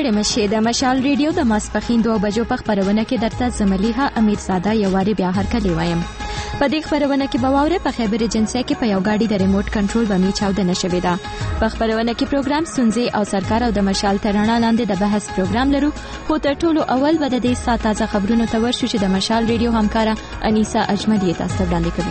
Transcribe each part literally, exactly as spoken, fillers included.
ستړي مشي د مشال ریډیو د ماسپښین دوه بجو په خبرونه کې درته زملیحه امیرزاده یو واری بیا هرکلی وایم. په دې خبرونه کې به واورئ په خیبر ایجنسۍ کې په یو ګاډي د ریموټ کنټرول بمې چاودنه شوې ده. په خبرونه کې پروګرام ستونزې او سرکار او د مشال تر رڼا لاندې د بحث پروګرام لرو، خو تر ټولو اول به د دې ساعت تازه خبرونو ته ورشو چې د مشال ریډیو همکاره انیسا اجملی تاسو ته وړاندې کوي.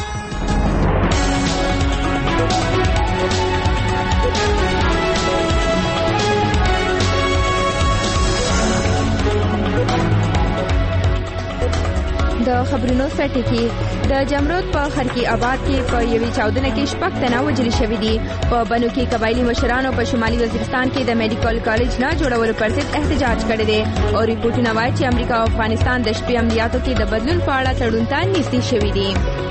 د خبرونو سرټکی د جمرود په خرکی آباد کې په یوې چاودنه کې شپږ تنه وژل شوي دي. په بنو کې قبایلی مشرانو په شمالي وزیرستان کې د میډیکل کالج نه جوړولو پر ضد احتجاج کړی دی او ریپورتونه وایي چې امریکا او افغانستان د شپې عملیاتو کې د بدلون په اړه تړون ته نږدې شوي دي.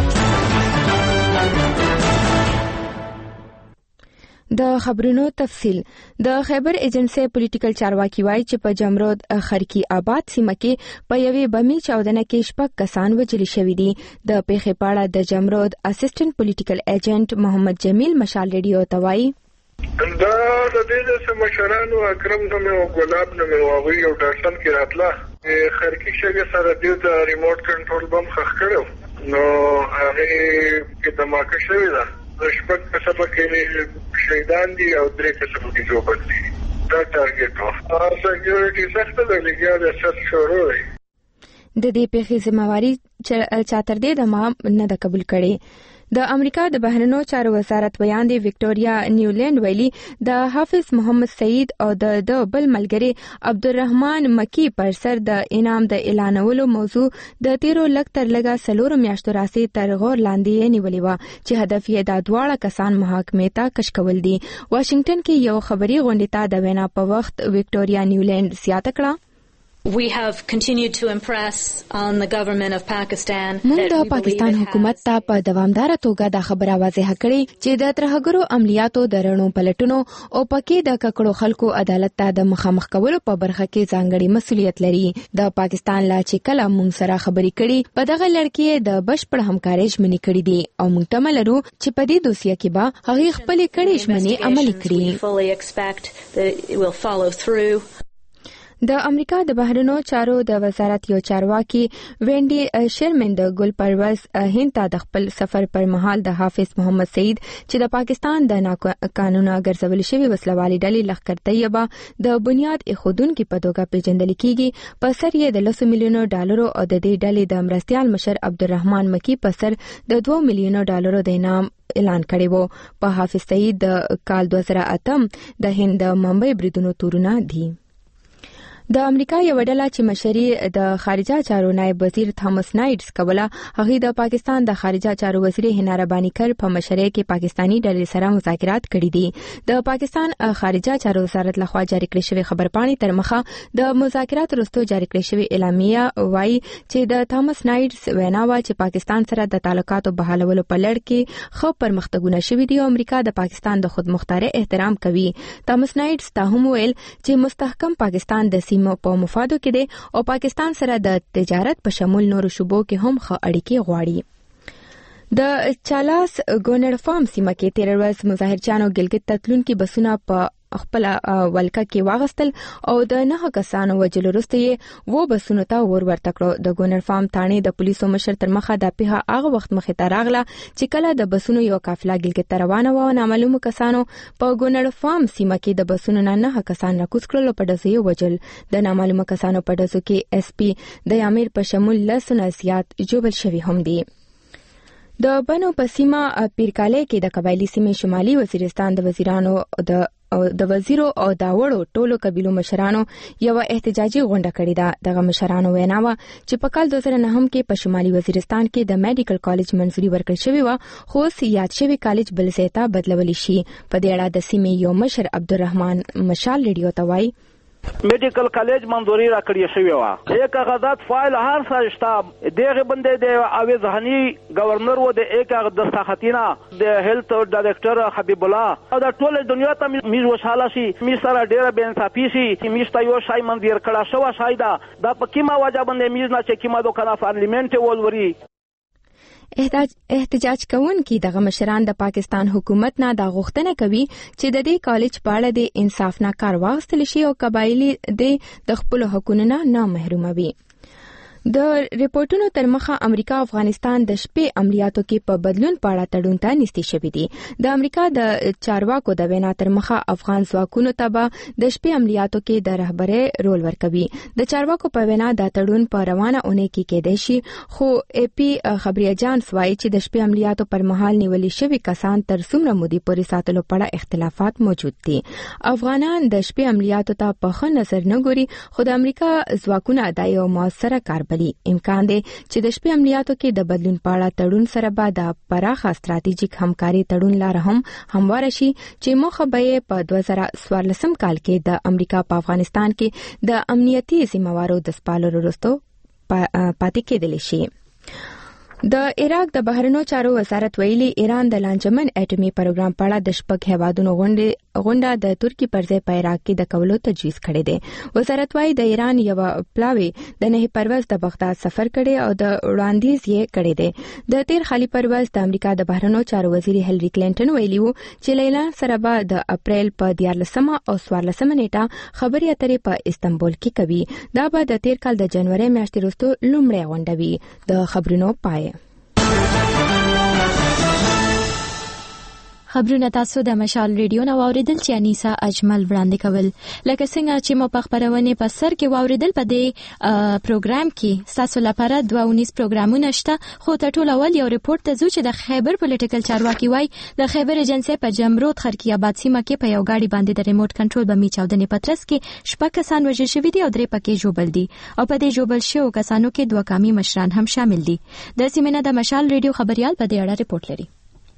د خبرونو تفصیل. د خیبر ایجنسۍ پولیټیکل چارواکي وایي چې په جمرود خرکی آباد سیمه کې په یوې بمي چاودنه کې شپږ کسان وژل شوي دي. د پیښې په اړه د جمرود اسسټنټ پولیټیکل ایجنټ محمد جمیل مشال ریډیو ته وایي دا د دې د مشرانو اکرم نومه او ګلاب نومه او هغوی یو ډرسن کې راتله خرکی شګه سره د ریموټ کنټرول بم خښ کړو نو هغه کې دماکه شوې ده. شپږ کسبه کې شهیدان دي او درې کسبه کې جوړ دي. دا ټارګټ و. سکیورټي سخت ده لګیا د سر شروع دی. د دې پیښې ذمہواری چاتر دې د ما نه د قبول کړي. د امریکا د بهرنیو چارو وزارت بیان دی وکټوریا نیولند ویلي د حافظ محمد سعید او د د بل ملګری عبدالرحمن مکی پر سر د انعام د اعلانولو موضوع د تیرو لک تر لګه سلور میاشتو راسي تر غور لاندې نیولې و چې هدف یې د دواړه کسان محاکمې ته کش کول دي. واشنگټن کې یو خبري غونډه ته د وینا په وخت وکټوریا نیولند زیاته کړه We have continued to impress on the government of Pakistan. موږ د پاکستان حکومت ته په دوامداره توګه دا خبره واضح کړې چې د ترهګرو عملیاتو د رڼو پلټونو او پکې د ککړو خلکو عدالت ته د مخامخ کولو په برخه کې ځانګړي مسؤلیت لري. د پاکستان لا چې کله موږ سره خبرې کړي په دغه لړ کې د بشپړ همکارۍ ژمنې کړې دي او موږ تمه لرو چې په دې دوسیه کې به هغه خپل کړي ژمنې عملي کړي. د امریکا د بهرنیو چارو د وزارت یو چارواکي وینډي شرمن د ګل پرواز هند ته د خپل سفر پر مهال د حافظ محمد سعید چې د پاکستان د قانونا ګرځول شوی وسلوالي ډلې لخر طیبه د بنیاد ایښودونکو په توګه پیژندل کیږي. په سر یې د لسو میلیونو ډالرو او د دې ډلې د مرستيال مشر عبدالرحمن مکی په سر د دوه میلیونو ډالرو د انعام اعلان کړی وو. په حافظ سعید د کال دوه زره اتم د هند د ممبئی بریدونو تورونه دي. د امریکا یو ډله چې مشري د خارجه چارو نائب وزیر تامس نایټس کوله هغه د پاکستان د خارجه چارو وزیر هنا ربانی کر په مشرۍ کې پاکستانی ډلې سره مذاکرات کړي دي. د پاکستان خارجه چارو وزارت لخوا جاری کړی شوی خبرپاڼې تر مخه د مذاکرات وروسته جاری کړی شوی اعلامیه وایي چې د تامس نایټس وینا وا چې پاکستان سره د تعلقاتو بحالولو په لړ کې خو پرمختګونه شوي دي او امریکا د پاکستان د خودمختارۍ احترام کوي. تامس نایټس ته هم ویل چې مستحکم پاکستان د په مفادو کې دی او پاکستان سره د تجارت په شمول نورو شوبو کې هم ښه اړیکې غواړي. د چالاس ګونر فارم سیمه کې تیر ورځ مظاهرچیانو ګلګت ته تلونکي بسونه په خپل ولکه کې واغستل او د نه کسانو وجلو وروسته یې و بسونو ته ور ورته کړو. د ګونر فارم تانې د پولیسو مشر تر مخه د پیښه هغه وخت مخې ته راغله چې کله د بسونو یو قافله ګلګت ته روانه و. نامعلومو کسانو په ګونر فارم سیمه کې د بسونو نه نه کسان راکوز کړل او په ډزو یې وجل. د نامعلومو کسانو په ډزو کې اس پی د امیر په شمول لسونه زیات جوړل شوي هم دي. د بنو پسیمه پیرکاله کې د قبایلی سیمې شمالي وزیرستان د وزیرانو د او د وزیرو او داوړو ټولو قبیلو مشرانو یو احتجاجي غونډه کړې ده. دغه مشرانو وینا و چې په کال دوه زره نهم کې په شمالي وزیرستان کې د میډیکل کالج منځوري ورکړل شوی و خو اوس یاد شوی کالج بل ځای ته بدلول شي. په دې اړه د سیمې یو مشر عبدالرحمن مشال ریډیو ته وایي میډیکل کالج منظوري راکړی شوی و. یک کاغذات فایل هر سرشتا دغه بندې د اوی ځهنی گورنر و د یک د ساختینا د هیلث ډایریکټر حبیب الله او د ټول دنیا ته میز وشاله شي می سره ډیر بے انصافي شي چې میشته یو شای منځیر کړه شو شایدا د پکې ما وجه باندې میز نه چې کیما دوه کنه پارلیمنت ولوري. احتجاج کوونکي دغه مشران د پاکستان حکومت نه د غوښتنه کوي چې د دې کالج په اړه د انصاف نه کار واخیستل شي او قبایلی د خپل حقوقو نه محروم وي. د ریپورتونو تر مخه امریکا افغانستان د شپې عملیاتو کې په بدلون پاړه تړون ته نږدې شوې دي. د امریکا د چارواکو د وینا تر مخه افغان ځواکونو ته به د شپې عملیاتو کې د رهبرۍ رول ورکوي. د چارواکو په وینا د تړون په روانه اونۍ کې کېدای شي، خو ای پی خبري اجانس وایي چې د شپې عملیاتو پر مهال نیولې شوي کسان تر څومره مودې پورې ساتلو په اړه اختلافات موجود دي. افغانان د شپې عملیاتو ته په ښه نظر نه ګوري، خو د امریکا ځواکونه د یو موثره کار امکان دی چې د شپې عملیاتو کې د بدلون پاړه تړون سره به د پراخه ستراتیژیک همکاري تړون لاره هم همواره شي چې موخه به په دوه زره څوارلسم کال کې د امریکا په افغانستان کې د امنیتي ذمہوارو د سپارلو وروسته پاتې کېدلی شي. د عراق د بهرنیو چارو وزارت ویلي ایران د لانجمن اټومي پروګرام په اړه د شپږ هیوادونو غونډه د ترکی پر ځای په عراق کې د کولو تجویز کړی دی. وزارت وايي د ایران یو پلاوی د نه پرواز د بغداد سفر کړي او د وړاندیز یې کړی دی. د تیر خالي پرواز د امریکا د بهرنیو چارو وزیر هیلری کلینټن ویلي وو چې لیلا سره به د اپریل په دیارلسمه او څوارلسمه نیټه خبري اترې په استنبول کې کوي. دا به د تیر کال د جنوري میاشتې وروسته لومړی غونډه وي. د خبرونو پای. خبرونه تاسو د مشال ریډیو نو اوریدل چې انیسا اجمل وړاندې کول. لکه څنګه چې مو په خبرونه په سر کې اوریدل په دې پروګرام کې تاسو لپاره دوه ونیس پروګرامونه شته، خو تر ټولو اول یو ریپورت ته ځو چې د خیبر پولیټیکل چارواکي وای د خیبر ایجنسی په جمرود خرکی آباد سیمه کې په یو گاډي باندې د ریموټ کنټرول بمی چاودنې پترس کې شپږ کسان وژل شوي دي او درې پکې جوبل دي او په دې جوبل شوو کسانو کې دوه قومي مشران هم شامل دي. د سیمه د مشال ریډیو خبريال په دې اړه ریپورت لري.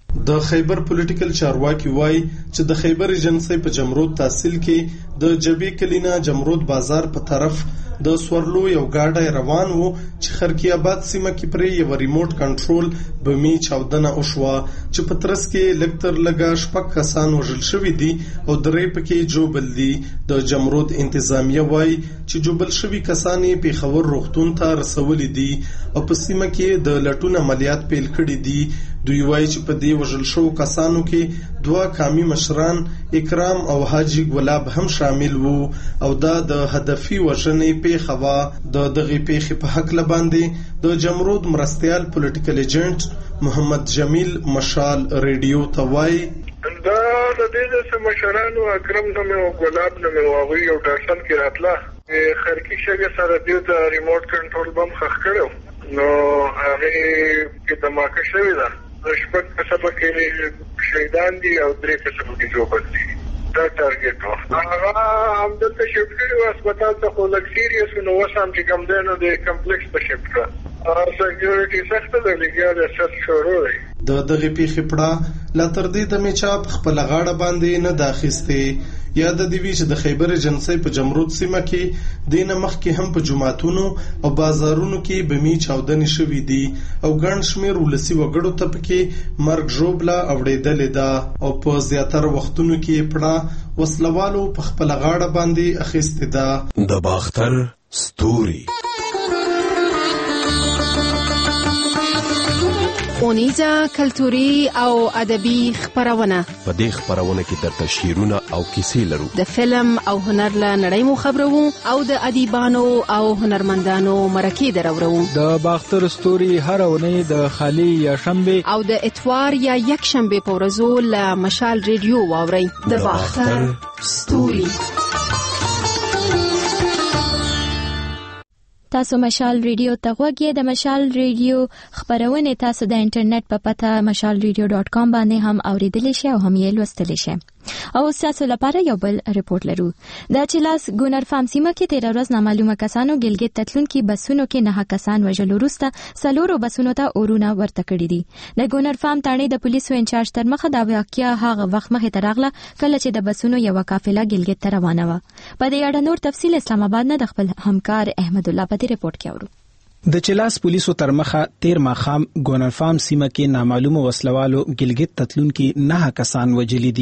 د خیبر پولیټیکل چارواکي وای چې د خیبر ایجنسی په جمرود تحصیل کې د جبی کلینا جمرود بازار په طرف د سورلو یو گاډی روان وو چې خرکی آباد سیمه کې پرې یو ریموټ کنټرول بمی چاودنه وشوه چې په ترڅ کې لکتر لګا شپږ کسان وژل شوي دي او درې پکې جوبل دي. د جمرود انتظامیه وای چې جوبل شوي کسان یې پیښور روغتون ته رسولي دي او په سیمه کې د لټون عملیات پیل کړي دي. دوی وای چې په دې وژل شوو کسانو کې دوه قومي مشران اکرام او حاجی ګلاب هم شامل وو او دا د هدفي وژنې پیښه وه. د دغې پیښې په هکله باندې د جمرود مرستیال پولیټیکل ایجنټ محمد جمیل مشال ریډیو ته وای دا د دې د مشرانو اکرم نوم او ګلاب نوم او هغه یو ډارسن کې راتله خرکی شګه سره د ریموټ کنټرول بم خخ کړو نو هغه کې دماکه شوې ده. شپږ کسبه کې شهیدان دي او درې کسبه کې جوبل دي. دا ټارګټ و. هغه هم دلته شفټ کړي هسپتال ته خو لږ سیریس نو اوس هم چې کوم دی نو د کمپلیکس ته شفټ کړه. سکیورټي سخته ده، لګیا د سر شروع دی. د دغې پیښې پړه لا تر دې دمې چا په خپله غاړه باندې نه ده اخیستې. یاد دې وي چې د خیبر ایجنسی په جمرود سیمه کې دې نه مخکې هم په جوماتونو او بازارونو کې بمي چاودنې شوي دي او ګڼ شمېر ولسي وګړو ته پکې مرګ ژوبله اوړېدلې ده او په زیاتره وختونو کې پړه وسلوالو په خپله غاړه باندې اخیستې ده. د باختر ستوري اونیزه کلتوري او ادبي خبرونه. په دې خبرونه کې درته شعرونه او کیسې لرو. د فلم او هنر له نړۍ مو خبرو او د ادیبانو او هنرمندانو مرکې درورو. د باختر ستوري هر اونۍ د خالی یا شنبه او د اتوار یا یک شنبه په ورځو له مشال ریډیو واوري. د باختر ستوري. تاسو مشال ریډیو ته غوږی. د مشال ریډیو خبرونه تاسو د انټرنیټ په پته مشال ریډیو ډاټ کام باندې هم اوریدلی شئ او هم یې لوستلی شئ. او تاسو لپاره یو بل ریپورت لرو. د چلاس ګونر فام سیمه کې تیر ورځ نامعلومه کسانو ګلګت تتلونکي بسونو کې نه کسان وژل وروسته سلورو بسونو ته اورونه ورته کړی دي. د ګونر فام تانې د پولیسو انچارج تر مخه دا واقعیا هغه وخت مخه ترغله کله چې د بسونو یو قافله ګلګت ته روانه و. په دې اړه نور تفصیل اسلام آباد نه د خپل همکار احمد الله په ریپورت کې اورو. د چلاس پولیسو تر مخه تیر ماخام ګونر فام سیمه کې نامعلومه وسلوالو ګلګت تتلونکي نه کسان وجلی دي.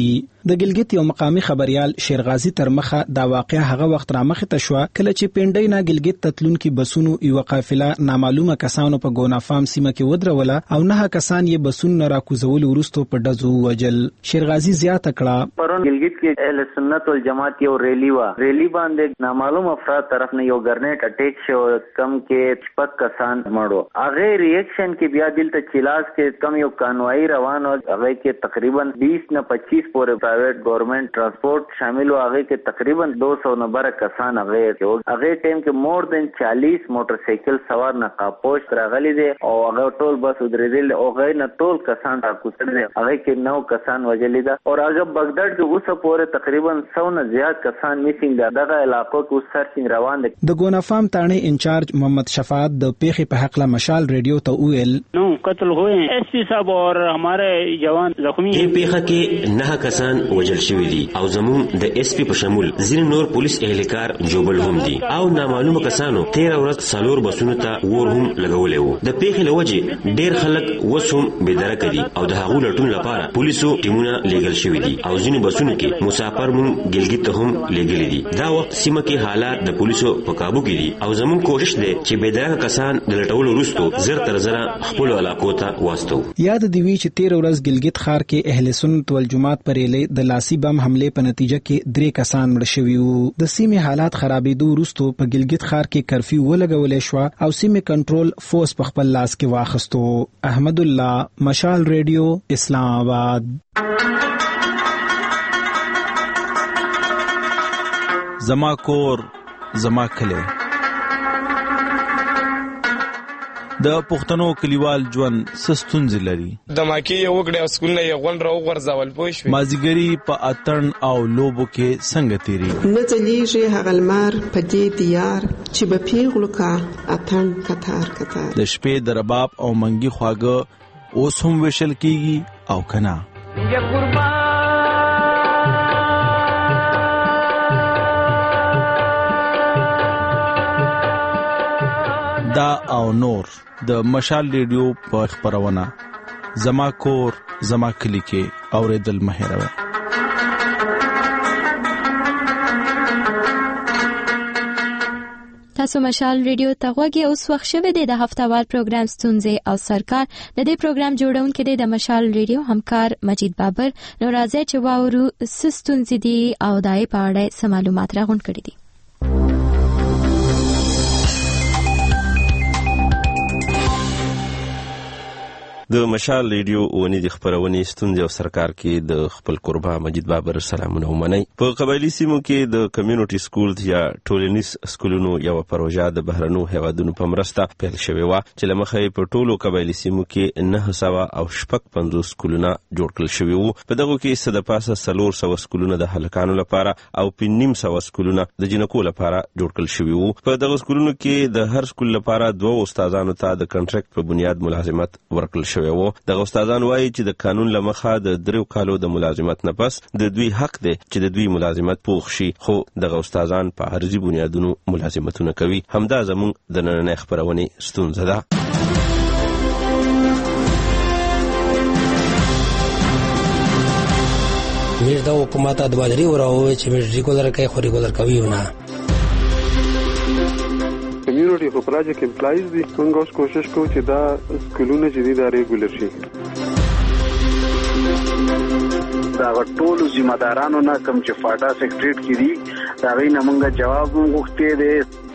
د ګلګت یو مقامی خبريال شیرغازی تر مخه دا واقعه هغه وخت را مخه ته شو کله چې پینډای نه ګلګت تتلونکو بسونو یو قافله نامعلومه کسانو په ګونافام سیمه کې ودروله او نه کسان یې بسونه را کوزول ورستو په دزو وجل. شیرغازی زیاته کړه پرون ګلګت کې اهل سنت والجماعت یو ریلی وا ریلی باندې نامعلوم افراد طرف نه یو ګرنیټ اٹیک شو کم کې شپږ کسان مړو. هغه ریاکشن کې بیا دلته چیلاس کې کم یو کانوای روان او هغه کې تقریبا بیس نه پچیس پورې پرایویټ ګورنمنت ترانسپورت شامل او هغه کې تقریبا دو سو نبر کسان هغه هغه ټیم کې مور دین چالیس موټر سایکل سوار نقابپوش راغلي دي او هغه ټول بس ودرېدل او هغه نه ټول کسان راکوسل دي هغه کې نو کسان وجلي ده او هغه بغداد کې اوسه پورې تقریبا سو نه زیات کسان میسینګ ده. دغه علاقو کې سرچینګ روان دي. د ګونافام تانه انچارج محمد شفاعت د پیخي په حق له مشال ریډیو ته ویل نو قتل ہوئے ایس پی صاحب اور ہمارے جوان زخمی ہیں. پیخه کې نه کسان وجل شوی دي او زمون د ایس پی په شمول ځین نور پولیس اهلکار جوبل هم دي او نامعلومه کسانو تیر ورځ سالور بسونو ته ور هم لګولې وو. د پیخي لوجه ډیر خلک وسوم بيدرک دي او د هغو لټون لپاره پولیسو ټیمونه لګل شوی دي او ځینې بسونو کې مسافر مون ګلګت ته هم لګل دي. دا وخت سیمه کې حالات د پولیسو په قابو کې دي او زمون کوشش دی چې بيدرک کسان د لټولو وروسته زر تر زر خپل علاقو ته واستو. یاد دی وی چې تیر ورځ ګلګت ښار کې اهل سنت والجماعت پرېلې د لاسي بم حمله په نتیجه کې درې کسان مړ شوي وو. د سیمې حالات خرابېدو وروسته په ګلګت ښار کې کرفیو ولګولې شو او سیمې کنټرول فورس په خپل لاس کې واخستو. احمد الله مشال ریډیو اسلام آباد. زما کور زما کلی د پښتنو کلیوال ژوند سستونځ لري. د ماکي یو وګړي او سکول نه یو غون راو ورځول پوه شو. مازیګری په اتن او لوبو کې څنګه تیری نه ځلیږي هغه لمر په دې دیار چې به پیغلو کا اتن کتار کتار د شپې د رباب او منګي خواږه اوس هم وشل کیږي او کنا یا قربان دا او نور د مشال ریډیو په خبرونه زما کور زما کلی کې اوریدل مهروي. تاسو مشال ریډیو ته غوږی اوس وخت شوه د هفتهوار پروګرام ستونزې او سرکار د دې پروګرام جوړونکو د مشال ریډیو همکار مجید بابر نو راځي چې واورو ستونزې دي او دای په اړه سم معلومات راغونډ کړي دي. د مشال ریډیو ونی د خبرونې ستونزې او سرکار کې د خپل قربا مجید بابر سلامونه ومني. په قبایلی سیمو کې د کمیونټي سکولز یا ټولنیز سکولونو یو پروژه د بهرنو هیوادونو په مرسته پیل شوې و چې لمخې په ټولو قبایلی سیمو کې نه سوا او شپږ پنځوس سکولونه جوړ کړل شوي وو. په دغه کې څه د پاسه څلور سوه سکولونه د هلکانو لپاره او په نیم سوه سکولونه د جنکو لپاره جوړ کړل شوي وو. په دغه سکولونو کې د هر سکول لپاره دوه استادانو ته د کنټریکټ په بنیاد ملازمت ورکړل شوی وو. دغه استادان وایي چې د قانون لمخه د دریو کالو د ملازمت نه پس د دوی حق دی چې د دوی ملازمت پوښ شي، خو دغه استادان په عارضي بنیادونو ملازمتونه کوي. همدا زموږ د نننۍ خبرونې ستونزه ده. موږ د حکومت ادوالري وراوي چې موږ ریګولر کوي خو ریګولر کوي نه. کمیونټي خو پروژه کې امپلایز دي، موږ اوس کوشش کوو چې دا سکولونه چې دي دا ریګولر شي. دا ټول ذمہ دارانو نه کوم چې فاټا سیکریټریټ کې دي دا غي نه موږ جواب غوښتي دي.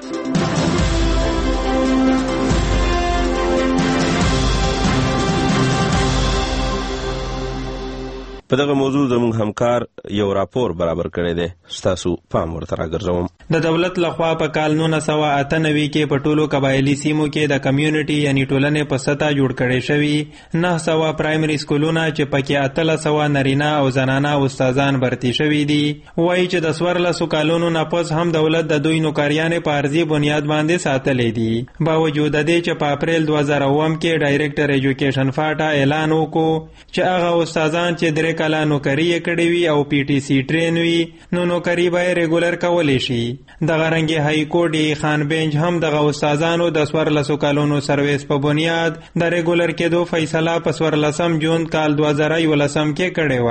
په دغه موضوع زموږ همکار یو راپور برابر کړی دی، ستاسو پام ورته راګرځوم. د دولت لخوا په کال نولس سوه اته نوي کې په ټولو قبایلي سیمو کې د کمیونټي یعنی ټولنې په سطح جوړ کړی شوي نه سوه پرایمري سکولونه چې پکې اتلس سوه نارینه او زنانه استادان برتي شوي دي. وایي چې د څوارلسو کالونو نه پس هم دولت د دوی نوکریانې په عرضي بنیاد باندې ساتلې دي، باوجود د دې چې په اپریل دوه زره اووم کې ډایرکټر ایجوکیشن فاټا اعلان وکړو چې هغه استادان چې درې کاله نوکری یې کړې وي او پی ټي سی ټرین وي نو نوکری به یې ریګولر کولی شي. دغه رنګې های کورټ یې خان بینچ هم دغه استادانو د څوارلسو کالونو سرویس په بنیاد د ریګولر کېدو فیصله په څوارلسم جون کال دوه زره یولسم کې کړې وه.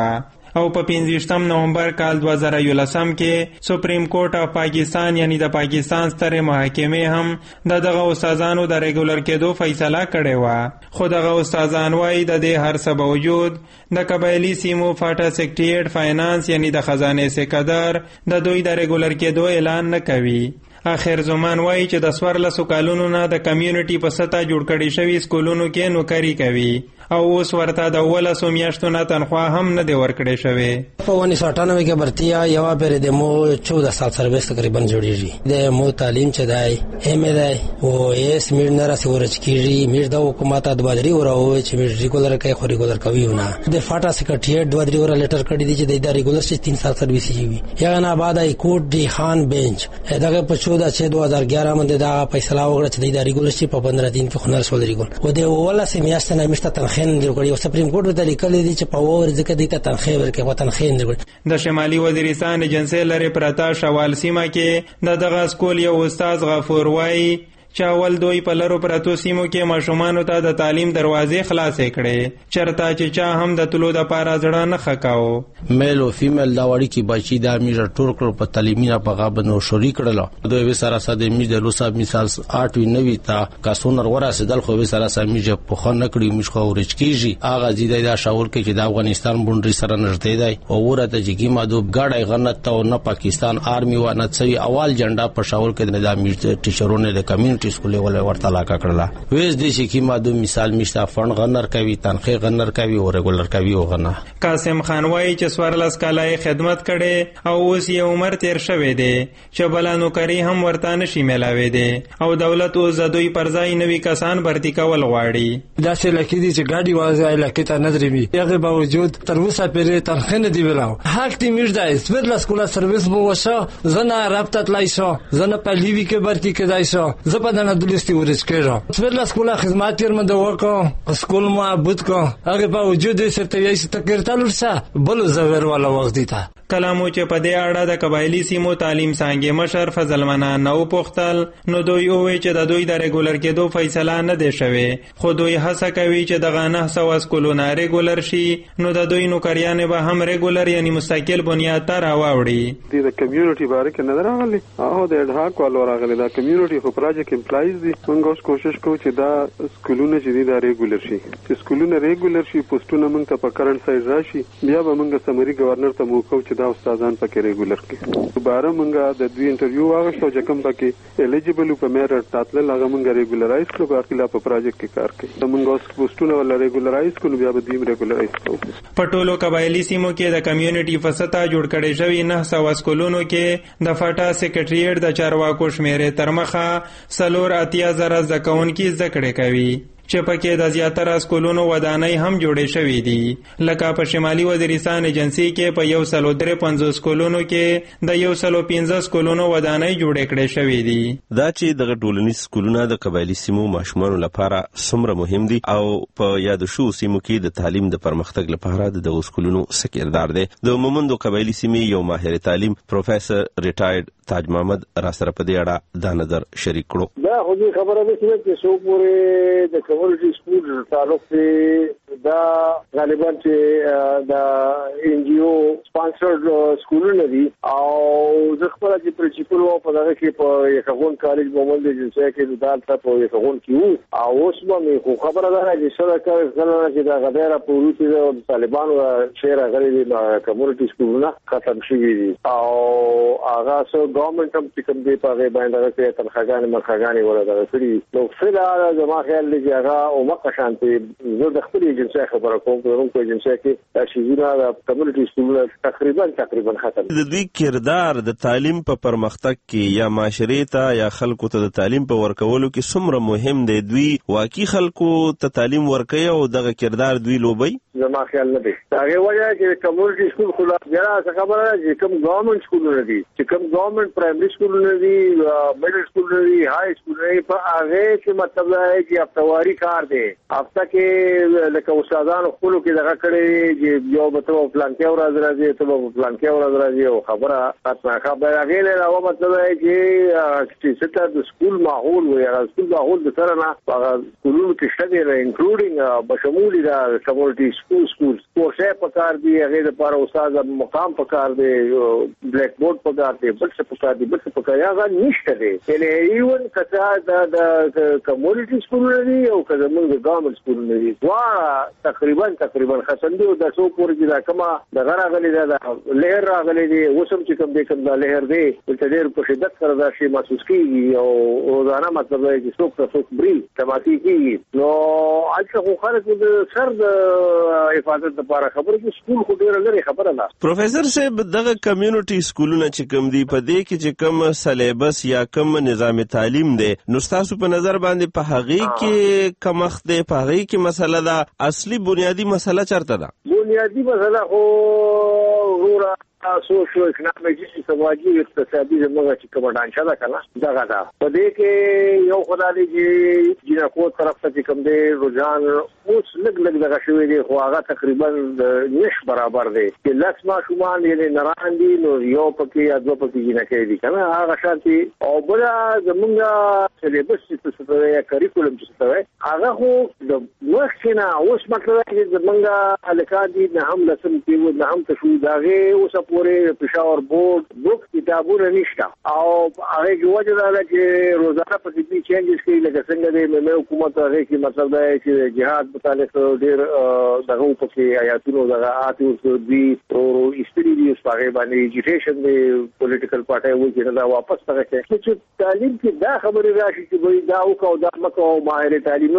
او په پنځویشتم نومبر کال دوه زره یولسم کې سپریم کورټ اف پاکستان یعنی د پاکستان ستره محکمې هم د دغه استادانو د ریګولر کېدو فیصله کړې و. خو دغه استادان وایي د دې هر څه باوجود د قبایلی سیمو فاټا سیکریټریټ فاینانس یعنی د خزانه سکدار د دوی د ریګولر کېدو اعلان نه کوي. اخر زمان وایي چې د څوارلسو کالونو نه د کمیونټي په سطح جوړ کړي شوي سکولونو کې نوکري کوي او اوس ورته د اولسو میاشتو نه تنخواه هم نه دی ورکړی شوی. په उन्नीस सौ अट्ठानवे کې برتیا یو پیر د مو चौदह سال سرویس تقریبا جوړیږي. د مو تعلیم چې دی ایم دی او ایس میر نه راس ورچ کیږي. میر د حکومت د بادری وراوي چې میر ریګولر کوي خو ریګولر کوي نه. د فاټا سیکریټریټ د بادری ور لیټر کړی دی چې د ریګولر شي तीन سال سرویس یي. یا نه بعد ای کوټ دی خان بنچ دغه په चौदह छह दो हज़ार ग्यारह باندې دا فیصله وکړه چې د ریګولر شي په पंद्रह دین کې خنل سول ریګول او د اولسه میاشت نه مشته تنخین دی کړی او سپریم کورټ ته لیکل دي چې په اور ځکه د تنخې ورکې و تنخې نه ورکړي. د شمالي وزیرستان ایجنسی لري پرتا شوال سیمه کې د دغه سکول یو استاد غفور وای چې اول دوی په لرو پراتو سیمو کې ماشومانو ته د تعلیم دروازې خلاصې کړي چرته چې چا هم د تلو د پاره ځړه نه خکاو. میل او فیمیل دا وړي کې بچي د امیر ټول کړ په تعلیمي نه په غاب نو شوري کړل. دوی به سره ساده می د لوساب مثال آठ وی نوي تا کاسونر وراسه دل خو به سره سره می په خو نه کړی مش خو ورچ کیږي. اغه زیاده دا شاور کې چې د افغانستان بونډري سره نږدې دی او ورته چې ما دو ګاډي غنت ته نه پاکستان آرمي و نه څوي اول جنډا په شاور کې د امیر ټیچرونه د کمیونټي سکول ولې ورته لاکا کړلا. وېس دي چې کی ما دو مثال مشتا فند غنر کوي تنخې غنر کوي او ریګولر کوي او غنه. قاسم خان وایي چې سوارلس کالای خدمت کړي او اوس یې عمر تیر شوی دی چې بلا نوکری هم ورته نشي ملاوي دی او دولت اوس د دوی پرځای نوي کسان برتی کول غواړي. دا څه لکه دي چې ګاډي وازه لکه ته نظر می هغه باوجود تر اوسه پرې تنخې نه دی ولاو. حق دې مردا سپیدل سکول سرویس مو وشه زنه رابطه تلای شو زنه په لیوی کې برتی کېدای شو زپدانه دلستی ورچ کېږي. سپیدل سکول خدمات تیر منده وکړو سکول مو ابد کو هغه باوجود یې سرته یې تکرتا لورسه بل زویر والا وخت دی تا. کلامو چې په دې اړه د قبایلی سیمو تعلیم څنګه مشر فضل منان نو پختل نو دوی وایي چې د دوی د ریګولر کېدو فیصله نه دی شوی خو دوی هڅه کوي چې د غنه سو سکولونه ریګولر شي نو د دوی نوکریان به هم ریګولر یعنی مستقل بنیاد ته راوړي. د کمیونټي باره کې نه راغلي او د اډهاک والو راغلي دا کمیونټي خو پروژه امپلایز دي. موږ اوس کوشش کوو چې دا سکولونه چې دي دا ریګولر شي چې سکولونه ریګولر شي پوسټونه موږ ته په کرنٹ سایز راشي بیا به موږ سمري گورنر ته موکو چې دا استادان پکې ریګولر کې دوباره موږ د دوی انټرویو واغښتو چې کوم پکې الیجیبل په میرټ تاتل هغه موږ ریګولرایز کړو باقي لا په پروژه کې کار کوي. موږ اوس پوسټونه ولا ریګولرایز کړو بیا به دیم ریګولرایز کوو. په ټولو قبایلی سیمو کې د کمیونټي فستا جوړ کړي شوی نه سو سکولونو کې د فاټا سیکریټریټ د چارواکو شمیره ترمخه سلور اتیا زره ځکون کې ذکر کوي چې پکې د زیاتره سکولونو ودانۍ هم جوړې شوې دي لکه په شمالي وزیرستان ایجنسی کې په یو سلو درې پنځوس سکولونو کې د یو سلو پنځه سکولونو ودانۍ جوړې کړې شوې دي. دا چې دغه ټولنیز سکولونه د قبایلی سیمو ماشومانو لپاره څومره مهم دي او په یاد شو سیمو کې د تعلیم د پرمختګ لپاره د دغه سکولونو سکیردار دي. د مومندو قبایلی سیمې یو ماهر تعلیم پروفیسور ریټایرډ تاج محمد را سره په دې اړه دا نظر شریک کړو. دا خو دې خبره ده چې څو پورې د کمیونټي سکول تعلق دی دا غالبا چې دا ان جی او سپانسرډ سکولونه دي او زه خپل چې پرنسپل و په دغه کې په یکغون کالج مومند ایجنسی کې د دالته په یکغون کې او اوس به خو خبره ده چې سره کله چې دا غداره په روسي د طالبانو شهر غلي د کمیونټي سکولونه ختم شوي دي او هغه سو ګورنمنت هم چې کوم دی په هغه باندې چې تنخواګانې مرخواګانې ولر کړي نو فعلا زما خیال دی چې هغه او مکه شانتي زه د خپل ایجنسی خبره کوم په کوم ایجنسی کې دا شیونه د کمیونټي سکولونه تقریبا تقریبا ختم. د دوی کردار د تعلیم په پرمختګ کې یا معاشري ته یا خلکو ته د تعلیم په ورکولو کې څومره مهم دی دوی واقعي خلکو ته تعلیم ورکوي او دغه کردار دوی لوبي زما خیال نه دی. هغه وجه چې کمیونټي سکول خلا بیا خبره چې کوم ګورنمنت سکولونه دي چې کوم ګورنمنت پرایمري سکولونه دي میډل سکولونه دي های سکولونه په هغه کې مطلب دی چې افتواری کار دی هفته کې لکه لکه استادانو خپل کې دغه کړي چې یو به ته پلان کې ورځ راځي ته به پلان کې ورځ راځي او خبره خاصه خبره غیله راو مطلب دی چې چې ستاسو د سکول ماحول وي هغه سکول ماحول د سره نه هغه سکولونو کې شته انکلودینګ بشمولي دا کمیونټي سکول سکول کوشه پکار دی هغه لپاره استاد مقام پکار دی بلیک بورډ پکار دی بل څه پکار دی بل څه پکار هغه نشته دی یعنی ایون کته د کمیونټي سکول لري او کله موږ د ګورنمنت سکول لري وا تقریبا تقریبا خسندي او د څو پورې دا کما د غراغلي دا لهر راغلي دي وسم چې کوم دې کوم د لهر دی چې ډېر په شدت سره دا شی محسوس کیږي او روزانه مطلب دی چې څوک څوک بری تماتی کیږي نو اځه خو خلک د سر د حفاظت لپاره خبره چې سکول خو ډېر لري خبره ده پروفیسور صاحب دغه کمیونټي سکولونه چې کوم دی په دې کې چې کوم سلیبس یا کوم نظام تعلیم دی نو تاسو په نظر باندې په هغه کې کمخ دی په هغه کې مسله ده اصلي بنیادی مسله چرته ده بنیادی مسله خو ورا سوشو اکنامیکي سماجی اقتصادي زموږ چې کوم ډانچا ده کنه دغه ده په دې کې یو خدای دې جنکو طرف ته کوم دې رجحان اوس لګ لګ دغه شوی دی خو هغه تقریبا نش برابر دی چې لاس ما شومان یې نران دي نو یو پکې یا دوه پکې جنکې دي کنه هغه شانتي او بل زموږ سلیبس چې څه دی کریکولم چې څه دی هغه خو د وخت نه اوس مطلب چې زموږ الکان دي نه هم لسم کې نه هم تشو داغه اوس پورې پېښور بورډ بوک کتابونه نشته او هغه جوړه ده چې روزانه په دې چینجز کې لکه څنګه د مې حکومت هغه کې مطلب دی چې جهاد متعلق ډېر دغه په کې آیاتونو دغه آتو دي او استری دي په باندې ایجوکیشن دی پولیټیکل پارټي وایي چې دا واپس هغه کې چې تعلیم کې دا خبره راشي چې وایي دا او کو دا مکو ماهر تعلیم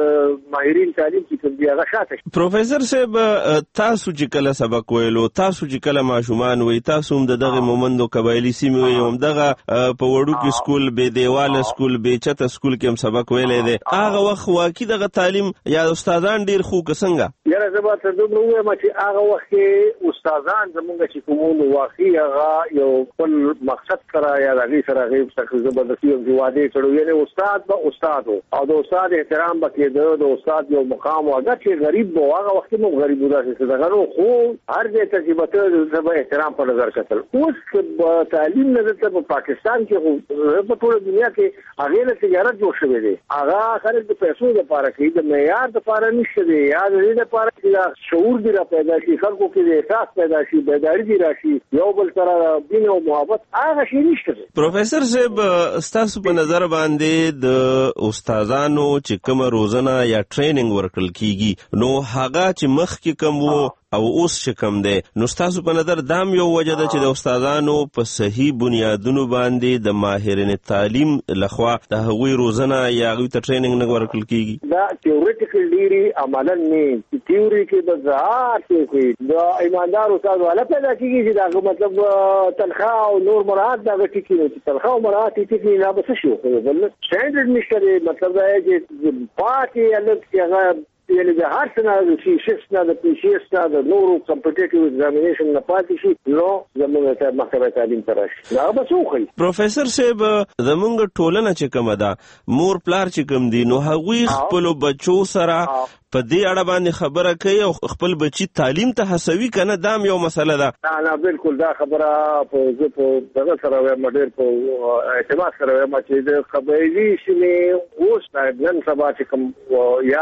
ماهرین تعلیم چې کوم دی هغه شاته پروفیسور صاحب تاسو چې کله سبق ویلو تاسو چې کله ماشومان وي تاسو هم دغه مومندو قبایلی سیمه وي هم دغه په وړو کې سکول به دیواله سکول به چته سکول کې هم سبق ویلې دي هغه وخت واکې دغه تعلیم یا استادان ډیر خو څنګه یاره زما ته دومره وایم چې هغه وخت کې استادان زمونږ چې کومو واقعي هغه یو خپل مقصد سره یا دغه سره غیب څخه زبردستي او جواده کړو یعنی استاد به استاد او د استاد احترام به کېده د استاد یو مقام او هغه چې غریب وو هغه وخت مو غریب وداسې دغه خو هر ځای ته چې به د احترام په نظر کتل اوس تعلیم نه په پاکستان کې په ټول دنیا کې هغه له تجارت جوړ شوی دی هغه خلک د پیسو لپاره کوي د معیار لپاره نشته دی یا د دې لپاره چې شعور دی را پیدا شي خلکو کې د احساس پیدا شي بیداری دی راشي یو بل سره دین او محبت هغه شي نشته دی پروفیسور صاحب ستاسو په نظر باندې د استادانو چې کوم روزنه یا ټریننګ ورکړل کیږي نو هغه چې مخ کې کوم وو او اوس چې کوم دی نو تاسو په نظر دام یو وجه ده چې د استادانو په صحیح بنیادونو باندې د ماهرین تعلیم لخوا د هغوی روزنه یا هغوی ته ټریننګ نه ورکړل کیږي دا تیوریټیکل ډیری عملاً نه تیوري کې د ځات کې د ایماندار استاد والا پیدا کیږي چې دا مطلب تنخواه او نور مراد دا ټکی نه تنخواه او مراد ټکی نه بس شو بل سټانډرډ نشته مطلب دا چې پاتې الګ هغه یعنی د هر څه نه چې شیسته د پیشیسته د نورو کمپټیټیو ایگزامینیشن نه پاتې شي نو زموږ ته محکمه تعلیم تراشي دا به څه وکړي پروفیسور صاحب زموږ ټولنه چې کومه ده مور پلار چې کوم دي نو هغوی خپل بچو سره په دې اړه باندې خبره کوي او خپل بچی تعلیم ته هڅوي کنه دا یو مسله ده نه نه بالکل دا خبره په زه په دغه سره وایم ډېر په اعتماد سره وایم چې د قبایلی سیمې اوس نن سبا چې کوم یا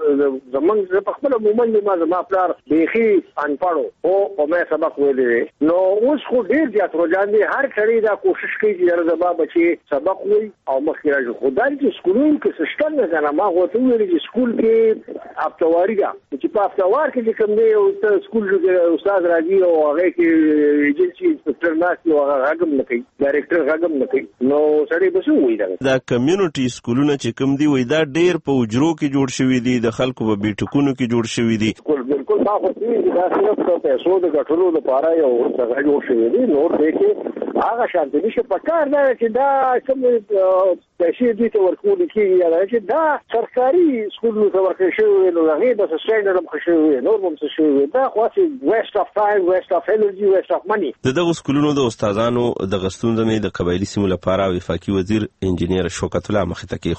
زمونږ په خپل عمومي ما زما پلار بيخي انپړو او په مې سبق ویلې نو اوس خو ډېر زیات روزان دي هر کړي دا کوشش کوي چې زما بچي سبق وي او مخکې راځي خدای چې سکولونو کې سیستم نه کنه ما غوښتل چې سکول کې افتواری دا چې په افتوار کې کوم دی او سکول کې استاد راځي او هغه کې ایجنسی انسپکټر ناشي او هغه غږم نه کوي ډایرکټر غږم نه کوي نو سړی به څه وایي دا دا کمیونټي سکولونه چې کوم دی وای دا ډېر په وجرو کې جوړ شوی دي د خلکو په بیٹکونو کې جوړ شوی دي بالکل بالکل دا خو دې دا صرف په پیسو د ګټلو لپاره یو څنګه جوړ شوی دي نور دې کې هغه شانتي نشه پکار نه چې دا کوم پیسې دې ته ورکول کیږي یا چې دا سرکاري سکولونو ته ورکړل شوی نو هغه به سټانډرډ هم خوشوي نور هم څه شوی دا خو چې ویسټ اف ټایم ویسټ اف انرژي ویسټ اف منی دغه سکولونو د استادانو د غستون زمي د قبایلی سیمو لپاره وفاقي وزیر انجنیر شوکت الله مخته کې خوده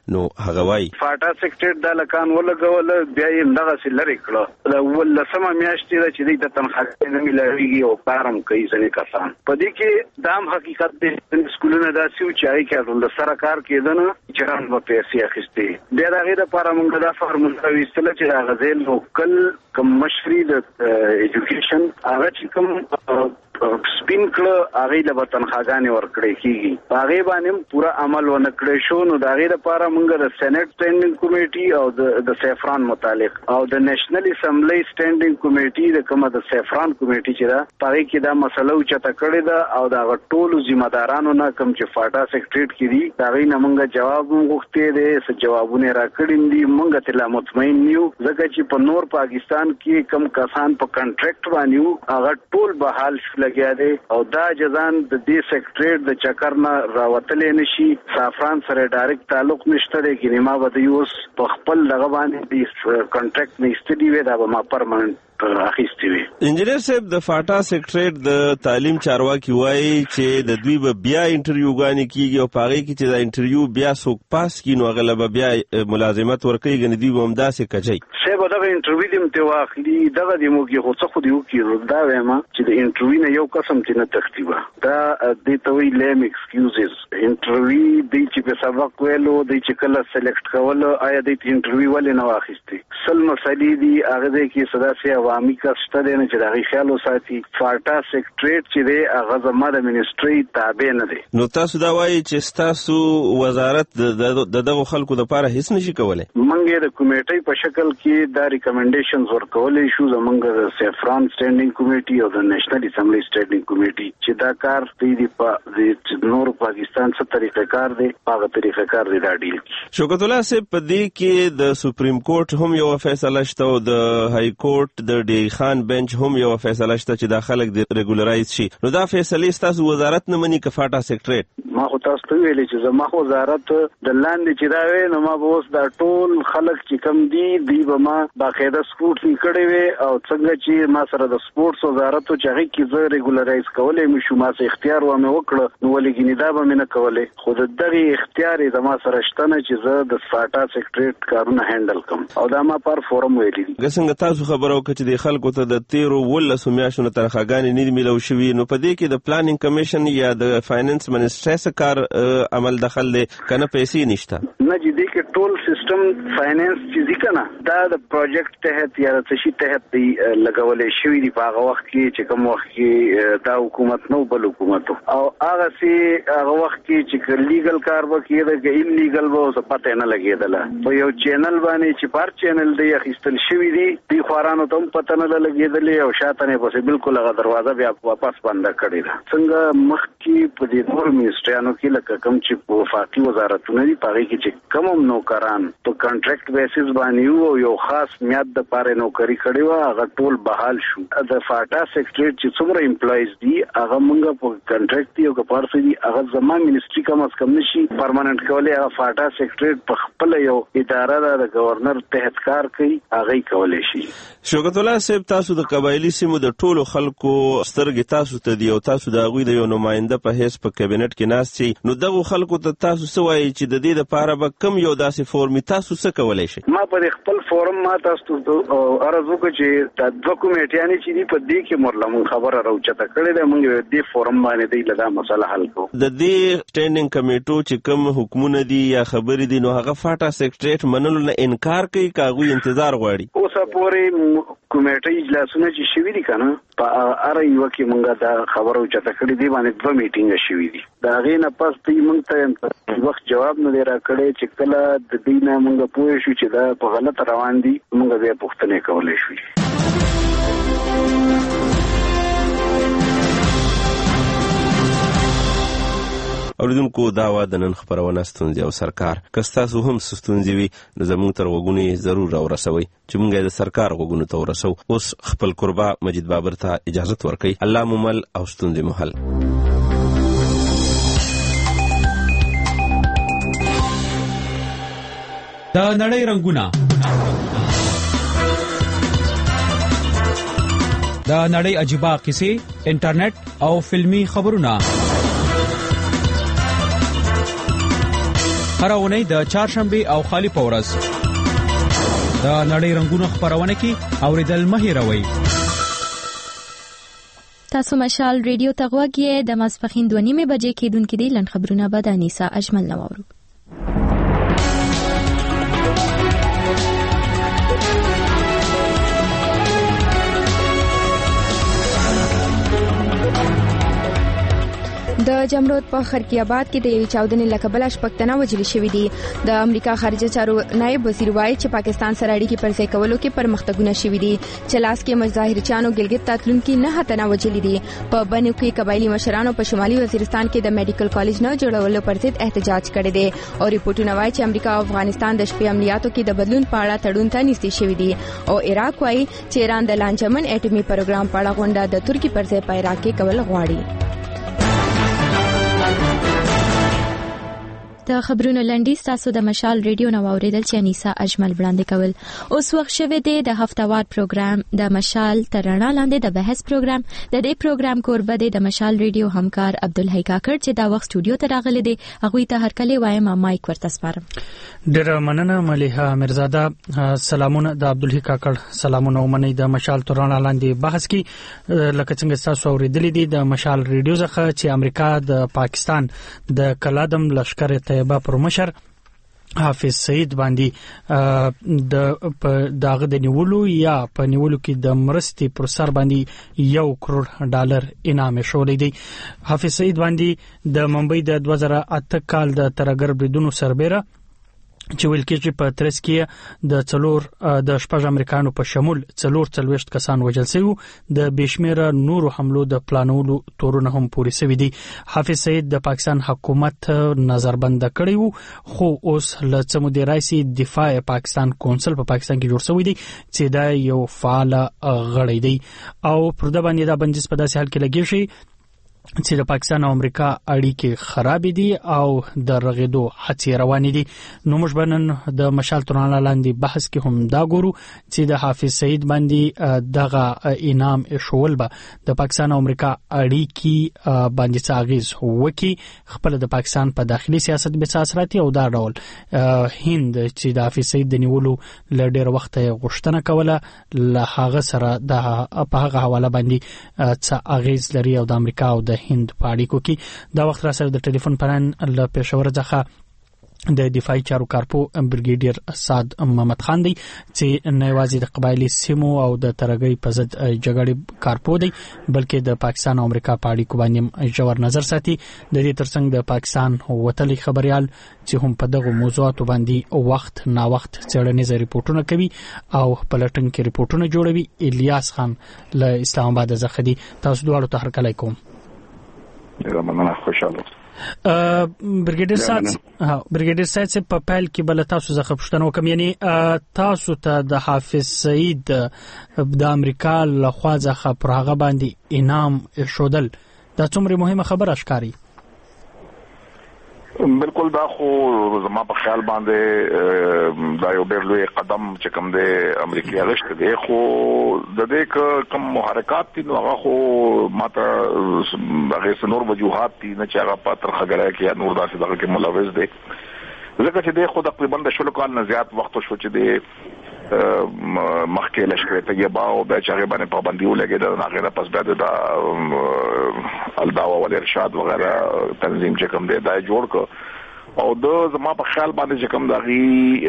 نو هغه وایي فاټا سیکریټریټ د لکان ولګول بیا یې دغه سلری کړو د ولسمه میاشتې د چې د تنخواه نه ملایوي او کارم کوي ځنې کسان په دې کې دام حقیقت د سکولونو داسې و چې هغه کې د سره کار کېدنه چې ران په پیسې اخیستي بیا دغه د لپاره موږ د فارموله ویستل چې هغه ځل لوکل کم مشري د ایجوکیشن هغه چې کوم سپین کړه هغه د تنخواهګانې ورکړې کیږي هغه باندې پورا عمل ونه کړی شو نو د هغه لپاره موږ د سېنات سټینډینګ کمیټي او د د سیفران متعلق او د نېشنل اسمبلی سټینډینګ کمیټي د کومه د سیفران کمیټي چې دا پاره کې دا مسله او چته کړی دا او دا ټول ذمہ دارانو نه کوم چې فاټا سیکریټریټ کې دي دا غي نه موږ جواب غوښتي دي څه جوابونه راکړین دي موږ ته لا مطمئن یو ځکه چې په نور پاکستان کې کم کسان په کنټریکټ باندې هغه ټول بحال شول لګیا دي او دا جزان د دې سیکریټریټ د چکر نه راوتلې نشي سافران سره ډایرکټ تعلق نشته دی کې ما بده یوس په خپل لغه باندې د کنټریکټ نه استدی وي دا به ما پرمننت اخیستی وي. انجینر صاحب د فاټا سیکریټریټ د تعلیم چارواکي وایي چې د دوی به بیا انټرویوګانې کیږي او پاره کې چې دا انټرویو بیا څوک پاس کینو غلبه بیا ملازمت ورکوي غن دی هم داسې کجای صاحب دا انټرویو دیم ته واخلي دغه دیمو کې خو څه خو دیو کې دا وایم چې د انټرویو نه یو قسم چې نه تختیبه دا د توي لیم ایکسکیوزز انټرویو دی چې په سبق ویلو دی چې کله سلیکټ کول آیا د انټرویو ولې نه واخیستي سل مسلې دی هغه د کې صدا سي عوامي کسته دی نه چې دغه خیال وساتي فاټا سیکریټریټ چې دی هغه زما د منیسټری تابع نه دی نو تاسو دا وایي چې تاسو وزارت د دغه خلکو لپاره هیڅ نشي کولای منګه د کمیټې په شکل کې دا ریکمنډیشنز ورکولې شو زمونږ د سیفران سټینډینګ کمیټي او د نېشنل اسمبلی سټینډینګ کمیټي چې دا کار دی په نور پاکستان څخه طریقې کار دی هغه طریقې کار دی دا ډیل شوکت الله صاحب په دې کې د سپریم کورټ هم یو فیصله شته او د های کورټ د ډی خان بنچ هم یو فیصله شته چې د خلک د ریګولرایز شي نو دا فیصله ستاسو وزارت نه مني کفاټا سیکریټریټ ما خو تاسو ته ویلې چې زما وزارت د لاندې چې دا وي نو ما به اوس دا ټول خلک چې کم دي دی به ما باقاعده سپورټ کړی وي او څنګه چې ما سره د سپورټس وزارت چې هغه کې زه ریګولرایز کولای مې شو ما سره اختیار و مې وکړ نو ولې ګینه دا به مې نه کولای خو د دغه اختیار زما سره شته نه چې زه د فاټا سیکریټریټ کارونه هندل کوم او دا ما پر فورم ویلي دي څنګه تاسو خبرو کړئ چې د خلکو ته د تیرو ولسو میاشتو تنخواهګانې نه ملو شوي نو په دې کې د پلانینګ کمیشن یا د فاینانس منسټري سره کار عمل دخل دی کنه پیسې نشته نه جدي کې ټول سیستم فاینانس چې ځکه دا د پروجیکټ تحت یا د شي تحت دی لګولې شوی دی په هغه وخت کې چې کوم وخت کې دا حکومت نو بل حکومت او هغه سي هغه وخت کې چې لیګل کار وکړي دا ان لیګل وو څه پته نه لګیدله په یو چینل باندې چې پر چینل دی اخیستل شوی دی دی خورانو ته پته نه لګیدلې او شاته نه پسې بالکل هغه دروازه بیا واپس بند کړی دا څنګه مخ کې په دې نور منسټریانو کې لکه کوم چې وفاقي وزارتونه دي پاره کې چې کوم نوکران په کنټریکټ بیسس باندې یو خاص میاد د پاره نوکری کړی و هغه ټول بحال شو د فاټا سیکریټریټ چې څومره امپلایز دي هغه مونږ په کنټریکټ دی او په پارسي دي هغه زما منیسټری کوم اس کم نشي پرمننت کولای هغه فاټا سیکریټریټ په خپل یو اداره ده د گورنر تحت کار کوي هغه کولای شي شوکت الله صاحب تاسو د قبایلی سیمو د ټولو خلکو سترګې تاسو ته دی او تاسو د غوی د یو نماینده په هیڅ په کابینټ کې ناست شي نو دغه خلکو ته تاسو سوای چې د دې لپاره به کم یو داسې فورم تاسو څه کولای شي ما په خپل فورم ما تاسو ته ارزو کوم چې د دوه کمیټیانې چې دی په دې کې مرلم خبره راوچته کړې ده موږ دې فورم باندې دی لدا مسله حل کو د دې سټینډینګ کمیټو چې کوم حکومت دي یا خبرې دي نو هغه فاټا سیکریټریټ منلو نه انکار کوي کاغوی انتظار غواړي اوس پورې کمیټې اجلاسونه چې شوي دي کنه په اره یو کې موږ دا خبرو چته کړې دي باندې دوه میټینګ شوي دي دا غي نه پس تی موږ ته وخت جواب نه دی راکړی چې کله د دې نه موږ پوه شو چې دا په غلط روان دي موږ بیا پوښتنه کولای شو اوریدونکو دا وا د نن خبرونه ستونزې او سرکار کستاسو هم ستونزې وي د زموږ تر وګونی ضرور راورسوي چې موږ د سرکار وګونو ته ورسو اوس خپل قربا مجید بابر ته اجازه ورکړي الله مومل او ستونزې محل د نړۍ رنگونه د نړۍ عجيبه قصې انټرنیټ او فلمي خبرونه هر اونۍ د چهارشنبه او خالی پورز د نړۍ رنگونو خبرونه کې اوریدل مه هېروئ. تاسو مشال ریډیو ته غوږی د ماسپخین دوه نیمه بجې کې دونکو دی لن خبرونه به د انیسا اجمل نواورو. د جمرود په خرقی آباد کې د یوې چاودنې لکبل شپږتنه وجل شوې دي. د امریکا خارجه چارو نائب وزیر وایي چې پاکستان سره اړیکې پر ځای کولو کې پرمختګونه شوي دي. چې لاس کې مظاهرچیانو ګلګت تاتلون کې نه هتنه وجل دي. په بنو کې قبایلی مشرانو په شمالي وزیرستان کې د میډیکل کالج نه جوړولو پر ضد احتجاج کړی دی او ریپورتونه وایي چې امریکا او افغانستان د شپې عملیاتو کې د بدلون په اړه تړون ته نږدې شوي دي او عراق وایي چې ایران د لانجمن اټومي پروګرام په اړه غونډه د ترکی پر ځای په عراق کې کول غواړي. د خبرونو لنډیز تاسو د مشال ریډیو نو اوریدل چې انیسا اجمل وړاندې کول. اوس وخت شوه دی د هفتهوار پروګرام د مشال ترڼا لاندې د بحث پروګرام. د دې پروګرام کوربه دی د مشال ریډیو همکار عبدالحی کاکړ چې دا وخت سټوډیو ته راغلی دی. هغه ته هر کله وایم مایک ورته سپارم. ډېر مننه ملیحه مرزاده. سلامونه د عبدالحی کاکړ. سلامونه ومنئ. د مشال ترڼا لاندې بحث کې لکه څنګه تاسو اوریدلې دي د مشال ریډیو څخه چې امریکا د پاکستان د کلادم لشکره طیبه پر مشر حافظ سعید باندې د داغه د نیولو یا په نیولو کې د مرستې پر سر باندې یو کروڑ ډالر انعام شولې دی. حافظ سعید باندې د ممبئی د دوه زره اته کال د ترګر بریدونو سربېره چې ویل کېږي په ترڅ کې د څلور د شپږ امریکانو په شمول څلور څلوېښت کسان وژل شوي د بشمیره نورو حملو د پلانولو تورونه هم پوري شوي دي. حافظ سعید د پاکستان حکومت نظربند کړی وو خو اوس له څه مودې راځي دفاع پاکستان کونسل په پاکستان کې جوړ شوی دی چې دا یو فعال غړی دی او پر د باندې دا بندیز په داسې حال کې لګی شي چې د پاکستان او امریکا اړیکې خراب دي او د رغېدو هڅې روانې دي. نو موږ بنن د مشال ترڼا لاندې بحث کې هم دا ګورو چې د حافظ سعید باندې دغه انعام شول به د پاکستان او امریکا اړیکې باندې څه اغیز وکړي. خپل د پاکستان په داخلي سیاست به څه اثرات او دا ډول هند چې د حافظ سعید د نیولو ل ډېر وخت غوښتنه کوله له هغه سره د په هغه حواله باندې څه اغیز لري او د امریکا او د هند په اړیکو کې. دا وخت را سره د ټلیفون پران له پېښور څخه د دفاعي چارو کارپو برګیډیر اساد محمد خان دی چې نه یوازې د قبایلی سیمو او د ترګي په ضد جګړې کارپو دی بلکې د پاکستان او امریکا په اړیکو باندې ژور نظر ساتي. د دې ترڅنګ د پاکستان وتلي خبريال چې هم په دغه موضوعاتو باندې وخت نا وخت څېړنیز ریپورتونه کوي او پلټن کې ریپورتونه جوړوي. الیاس خان له اسلام آباد څخه دی. تاسو دواړو ته هرکلی کوم. مننه. خوشاله برګیډیر صاحب برګیډیر صاحب په پیل کې بل تاسو زخه پښتنو کوم یعنی تاسو ته د حافظ سعید د امریکا له خوا ځخه پر هغه باندې انعام شودل دا څومره مهمه خبره ښکاري؟ بالکل دا خو زما په خیال باندې دا یو ډېر لوی قدم چې کوم دی امریکایي اغشت دی خو د دې کوم محرکات دي نو هغه خو ماته هغه سنور وجوهات دي نه چې هغه په ترخګړه کې نور داسې دغه کې ملوث دی ځکه چې دی خو تقریبا د شلو کال نه زیات وخت شو چې دی مخکې لشکره طیبه او د چاغه باندې پابندي ولګېده نه غیره پس بعد د الدعوه ول ارشاد وغیرہ تنظیم چې کوم دی دا جوړ کو او د زما په خیال باندې چې کوم دغه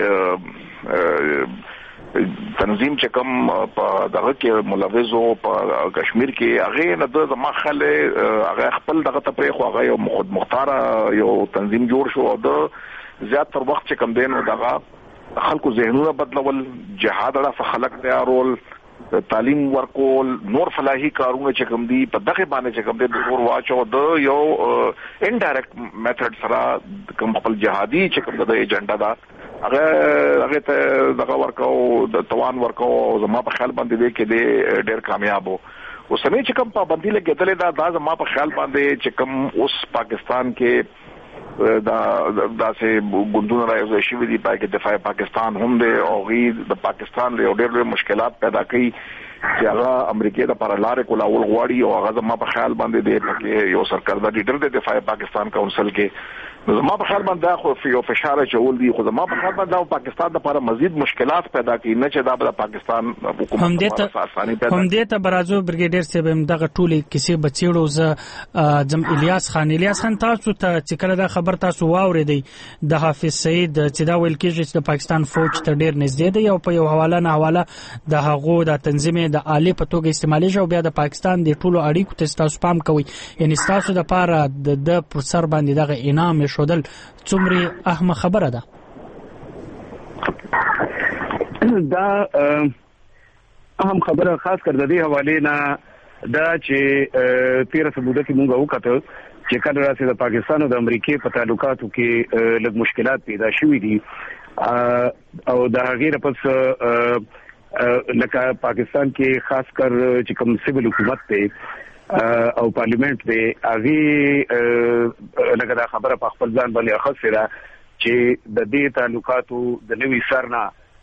تنظیم چې کوم په دغه کې ملوث او په کشمیر کې هغه نه د زما خل هغه خپل دغه ته پرې خو هغه یو مختار یو تنظیم جوړ شو او د زیات تر وخت چې کوم دین دغه خلکو ذهنونه بدلول جهاد اړه خلک تیارول تعلیم ورکول نور فلاحي کارونه چې کوم دي په دغه باندې چې کوم دي د ور واچو د یو انډایرکټ میتھډ سره کوم خپل جهادي چې کوم د ایجنډا دا هغه هغه ته دغه ورکو د توان ورکو زما په خیال باندې دی کې دی ډېر کامیاب وو او سمې چې کوم پابندي لګېدلې دا د زما په خیال باندې چې کوم اوس پاکستان کې دا داسې ګوندونه راځي چې دی په دفاع پاکستان هم دی او غي د پاکستان له ډېر ډېر مشکلات پیدا کړي چې هغه امریکای د پر لارې کولاول غواړي او هغه زما په خیال باندې د یو سرکردہ لیډر د دفاع پاکستان کونسل کې زما په خیال باندې خو یو فشار چول دي خو زما په خیال باندې پاکستان لپاره مزید مشکلات پیدا کوي نه چې دا د پاکستان حکومت هم دې هم دې ته برازو برګیډیر صاحب دغه ټولې کیسې بچیړو ز جم الیاس خان الیاس خان تاسو ته چې کله دا خبر تاسو واورېدی د حافظ سعید چې دا ویل کېږي چې د پاکستان فوج ته ډیر نږدې دی او په یو حواله نه حواله د هغو د تنظیم د عالی په توګه استعمالي او بیا د پاکستان د ټولو اړیکو ته تاسو پام کوي یعنی تاسو د لپاره د پر سر باندې دغه انعام شودل څومره اهم خبره ده دا اهم خبره خاص کر د دې حواله نه دا چې تیر سبوده کې مونږ وکړو چې کله راځي د پاکستان او د امریکای په تعلقاتو کې لږ مشکلات پیدا شوې دي او دا غیر پس لکه پاکستان کې خاص کر چې کوم سیول حکومت ته او پارلیمنت دی هغه لکه دا خبره په خپل ځان باندې اخصره چې د دې تعلقاتو د نوي سرنا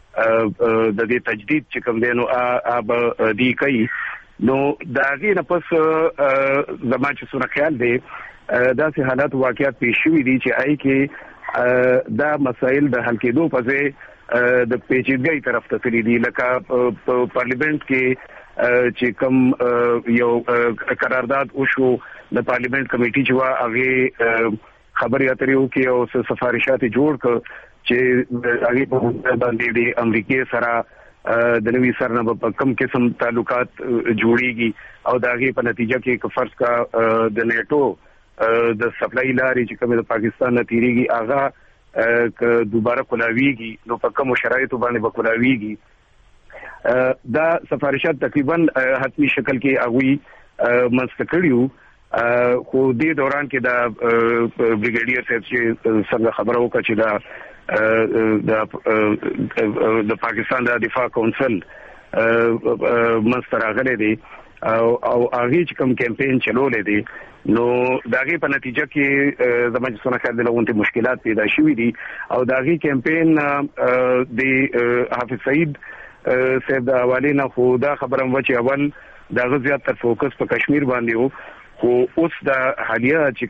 د دې تجدید چې کوم دی نو اب دی کوي نو دا غي نه پس زما چې سونه خیال دی دا سه حالات واقعیت پیښ شوې دي چې آی کې دا مسائل د حل کېدو په ځای د پیچیدګۍ طرف ته تللی دي لکه پارلیمنت کې چې کوم یو قرارداد وشو د پارلیمنت کمیټي چې وا هغه خبري اترې وکي او سفارشات جوړ ک چې هغه په باندې د امریکای سره د نوي سرنه په کم قسم تعلقات جوړيږي او داغه په نتیجه کې ک فرض کا د نیټو د سپلای لارې چې کوم د پاکستان نتیریږي هغه ک دوباره کولاویږي نو په کوم شرایطو باندې بکولاویږي دا سفارشات تقریبا حتمی شکل کې اغوي مستقلیو خو دې دوران کې دا بریګیډیر صاحب چې څنګه خبره وکړه چې دا د د پاکستان د دفاع کونسل مستراغله دي او او هغه چې کوم کمپاین چلولې دي نو داغه په نتیجه کې زموږ څونه خیر د لغونته مشکلات پیدا شوې دي او داغه کمپاین د حافظ سعید صاحب د حواله نه خو دا خبره و چې اول داغه زیات تر فوکس په کشمیر باندې وو خو اوس د حالیه چې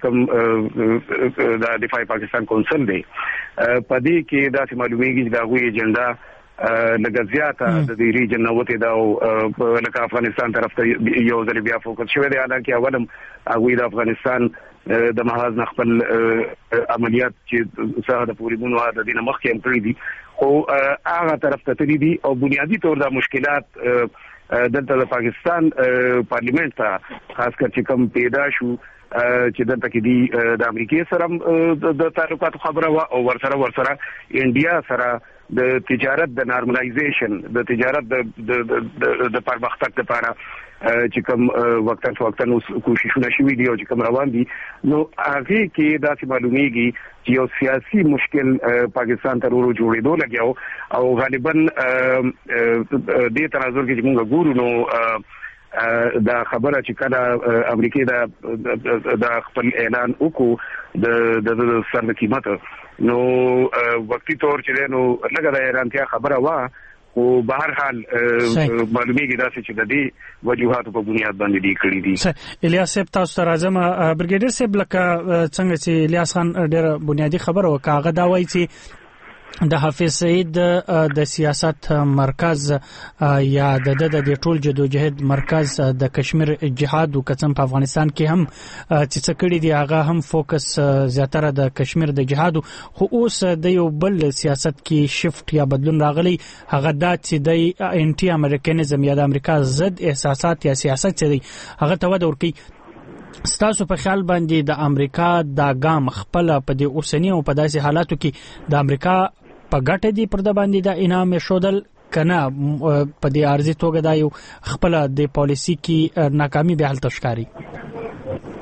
کوم د دفاع پاکستان کونسل دی په دې کې دا معلومیږي چې دا غوي ایجنډا لږ زیاته د دې ریجن نو ته دا لکه افغانستان طرف ته یو ځل بیا فوکس شوی دی حالانکه اولم هغه د افغانستان د محاذ نخبل عملیات چې څه د پوری بونو د دینه مخکې هم کړی دي خو هغه طرف ته تللی دي او بنیادی تور د مشکلات دلته د پاکستان پارلیمنت ته خاص کر چې کوم پیدا شو چې دلته کې دی د امریکای سره د تعلقات خبره وا او ورسره ورسره انډیا سره د تجارت د نارملایزیشن د تجارت د د د پرمختګ لپاره چې کوم وخت په وخت نو کوششونه شوي دي او چې کوم روان دي نو هغه کې دا چې معلومیږي چې یو سیاسي مشکل پاکستان ته ورو جوړېدو لګیاو او غالبا دې تناظر کې موږ ګورو نو دا خبره چې کله امریکای دا د خپل اعلان وکړو د د سر قیمت نو وقتی طور چې نو لګا د ایرانتیا خبره وا او بهر حال معلومیږي دا چې د دې وجوهاتو په بنیاد باندې دی کړی دي الیاس صاحب تاسو ته راځم برګیډیر صاحب لکه څنګه چې الیاس خان ډېر بنیادی خبره وکړه دا وایي چې د حافظ سعید د سیاست مرکز یا د د ټول جدوجہد مرکز د کشمیر جهاد او قسم په افغانستان کې هم چې څه کړي دی هغه هم فوکس زیاتره د کشمیر د جهاد خو اوس د یو بل سیاست کې شفت یا بدلون راغلی هغه د چې د انټي امریکانیزم یا د امریکا ضد احساسات یا سیاست چې دی هغه ته ود ورکی ستاسو په خیال باندې د امریکا د ګام خپل په دې اوسنی او په داسې حالاتو کې د امریکا په ګټه دی پر د باندې د انعام شودل کنه په دې ارزي توګه دا یو خپل د پالیسی کې ناکامي به حل تشکاری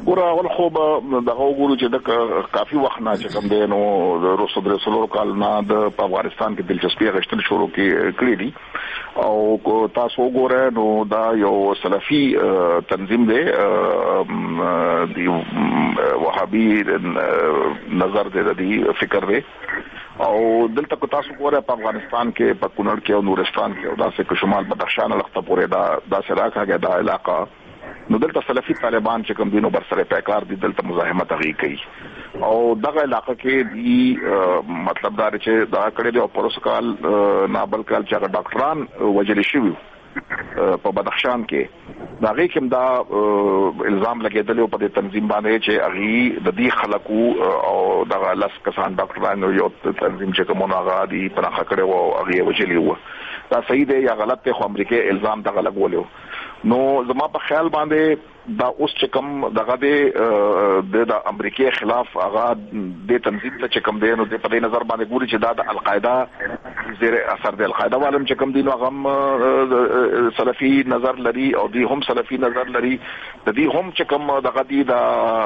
ګوره اول خو به دغه وګورو چې د کافي وخت نه چې کوم دی نو د روسو د څلورو کال نه د افغانستان کې دلچسپي غشتل شروع کړې دي او تاسو وګورئ نو دا یو سلفي تنظیم دی د وهابي نظر دی د فکر دی او دلته کو تاسو ګورئ په افغانستان کې په کونړ کې او نورستان کې او داسې کو شمال بدخشان لخته پورې دا داسې راکاږي دا علاقہ نو دلته سلفي طالبان چې کوم دینو بر سره پیکار دي دلته مزاحمت غي کوي او دغه علاقہ کې دی مطلب دا چې دا کړي دی او پروسکال نابل کال چې ډاکټران وجل شي په بدخشان کې دا غي کوم دا الزام لګیدل په دې تنظیم باندې چې اغي د دې خلکو او دغه لاس کسان ډاکټران یو تنظیم چې کومه هغه دي په خکړه او اغي وجلی و دا صحیح دی یا غلط دی خو امریکای الزام دغه لګولیو نو زما په خیال باندې دا اوس چې کوم دغه د د امریکای خلاف هغه د تنظیم ته چې کوم دی نو د په نظر باندې ګوري چې دا د القاعده زیر اثر د القاعده عالم چې کوم دی نو هغه سلفي نظر لري او دی هم سلفي نظر لري د دې هم چې کوم دغه دی د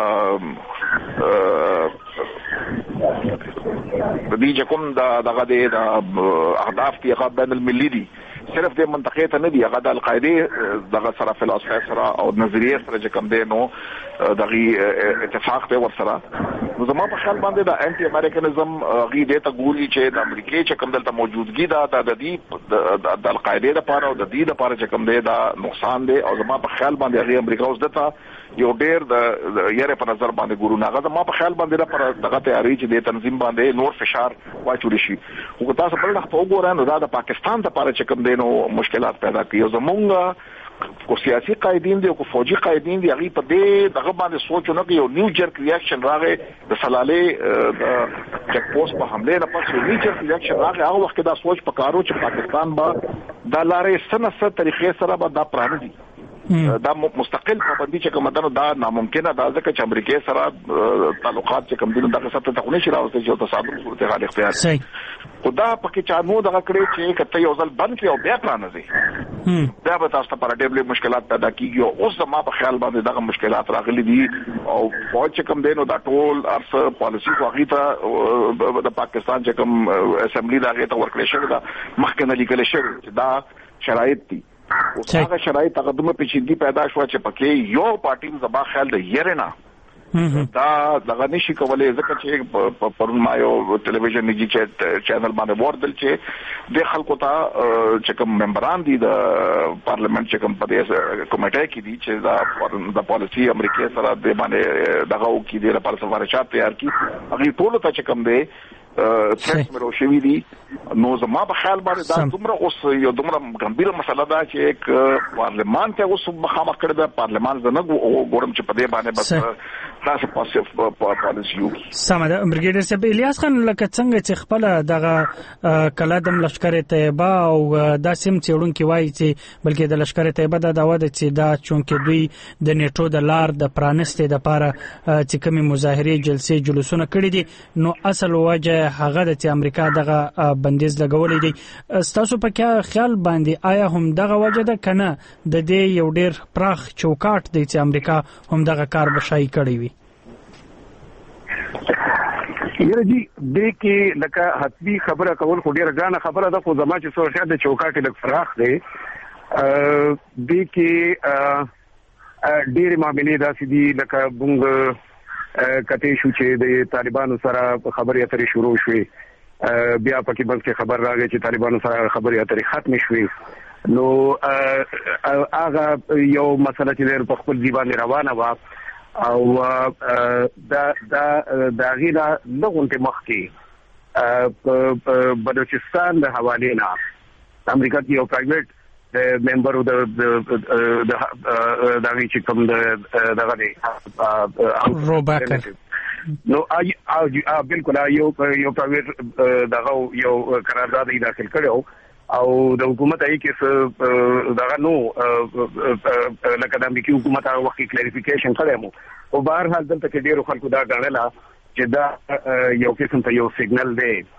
د دې کوم دغه د اهداف کې هغه بین المللي دي صرف د منطقې ته نه دی هغه د القاعده دغه سره فلسفه سره او نظریه سره چې کوم دی نو دغه اتفاق ته ور سره نو زما په خیال باندې د انټي امریکانیزم غي د ته ګوري چې د امریکای چې کوم دلته موجودګي دا د دې د القاعده لپاره او د دې لپاره چې کوم دی دا نقصان دی او زما په خیال باندې غي امریکا اوس دته یو ډیر د یاره په نظر باندې ګورو نه غواړم ما په خیال باندې لپاره دغه تیاری چې د تنظیم باندې نور فشار واچول شي او تاسو په لږ په وګورئ نو دا د پاکستان لپاره چې کوم دی نو مشکلات پیدا کوي زمونږ کو سیاسي قائدین دي او کو فوجي قائدین دي هغه په دې دغه باندې سوچ نه کوي یو نیو جرک ریاکشن راغی د سلاله د چک پوسټ په حمله نه پس یو نیو جرک ریاکشن راغی هغه وخت دا سوچ پکارو چې پاکستان با د لارې سنسه طریقې سره به دا پرانه دي دا مستقل پابندي چې کوم دنو دا ناممکنه دا ځکه چې امریکای سره تعلقات چې کوم دنو دغه سره ته نشي راوځي چې تصادم صورتحال اختیار صحیح خدا پکې چانو دغه کړي چې کته یو ځل بند کړي او بیا پلان زی دا به تاسو لپاره ډېر مشکلات پیدا کیږي او اوس زما په خیال باندې دغه مشکلات راغلي دي او فوج چې کوم دینو دا ټول ارس پالیسی واغی ته د پاکستان چې کوم اسمبلی دا غي ته ورکړل شوی دا مخکنه لیکل شوی دا شرایط دي او هغه شرایط تقدمه پیچیدګي پیدا شو چې پکې یو پارټي زما خیال د یرینا دا دغه نشي کولای ځکه چې پرون ما یو ټلویزیون نږدې چې چینل باندې وردل چې د خلکو ته چې کوم ممبران دي د پارلیمنت چې کوم په دې کمیټه کې دي چې دا د پالیسی امریکای سره د باندې دغه وکړي د لپاره سفارشات تیار کړي هغه ټول ته چې کوم دی څنګه مرو شوی دي نو زما په خیال باندې دا دومره اوس یو دومره ګمبیره مسله ده چې پارلمان ته اوس مخامخ کړی دا پارلمان زنه ګورم چې په دې باندې بس تاسو پاسه پالیسی یو سم ده برګیډر صاحب الیاس خان لکه څنګه چې خپل دغه کلادم لشکره طیبه او د سیم چېړون کې وایي چې بلکې د لشکره طیبه د داوا د چې دا چونکې دوی د نیټو د لار د پرانستې د لپاره چې کومي مظاهره جلسې جلوسونه کړي دي نو اصل وجه هغه د امریکا دغه بندیز لګولې دي تاسو په کې خیال باندې آیا هم دغه وجه ده کنه د دې یو ډیر پراخ چوکاټ دی چې امریکا هم دغه کار بشای کړی وي یره جی دې کې لکه حتمی خبره کول خو ډیره ځانه خبره ده خو زما چې څو شاده چوکاټ لک فراخ دی دې کې ډیره معاملې داسې دي لکه بونګ کته شو چې د طالبانو سره خبرې اترې شروع شوې بیا پکې بس کې خبر راغی چې طالبانو سره خبرې اترې ختم شوې نو هغه یو مسله چې په خپل ځبان روانه و او دا دا دا غیلا لغونته مخکي په بلوچستان د حواله نه امریکا کې یو پرایویټ ممبر د د د دغه چې کوم د دغه دی روباکر نو ا بالکل یو یو پرایویټ دغه یو قرارداد یې داخل کړو او د حکومت ای کې دغه نو لکه د امریکای حکومت هغه وخت کلیریفیکیشن کړو او بهر حال دلته کې ډیرو خلکو دا غاڼله چې دا یو قسم ته یو سیګنل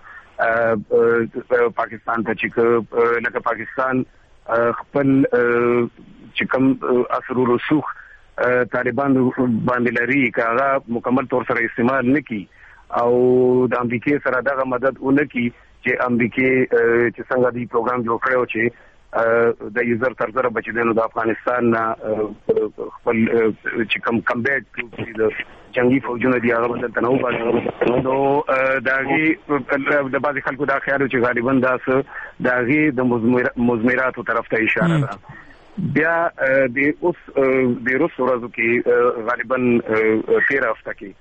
دی پاکستان ته چې لکه پاکستان خپل چې کوم اثر رسوخ طالبان باندې لري کاغه مکمل تور سره استعمال نکي او د امریکای سره دغه مدد ونکي چې امریکای چې څنګه دی پروګرام جوړ کړو چې د یوزر تر سره بچیدنه د افغانستان خپل چې کوم کمبیټ د جنگي فوجونو دی هغه بدل تنو باندې نو داغي د بعض خلکو دا خیال چې غالبا داس داغي د مزمراتو طرف ته اشاره ده بیا د اوس د روس ورځو کې غالبا تیر هفته کې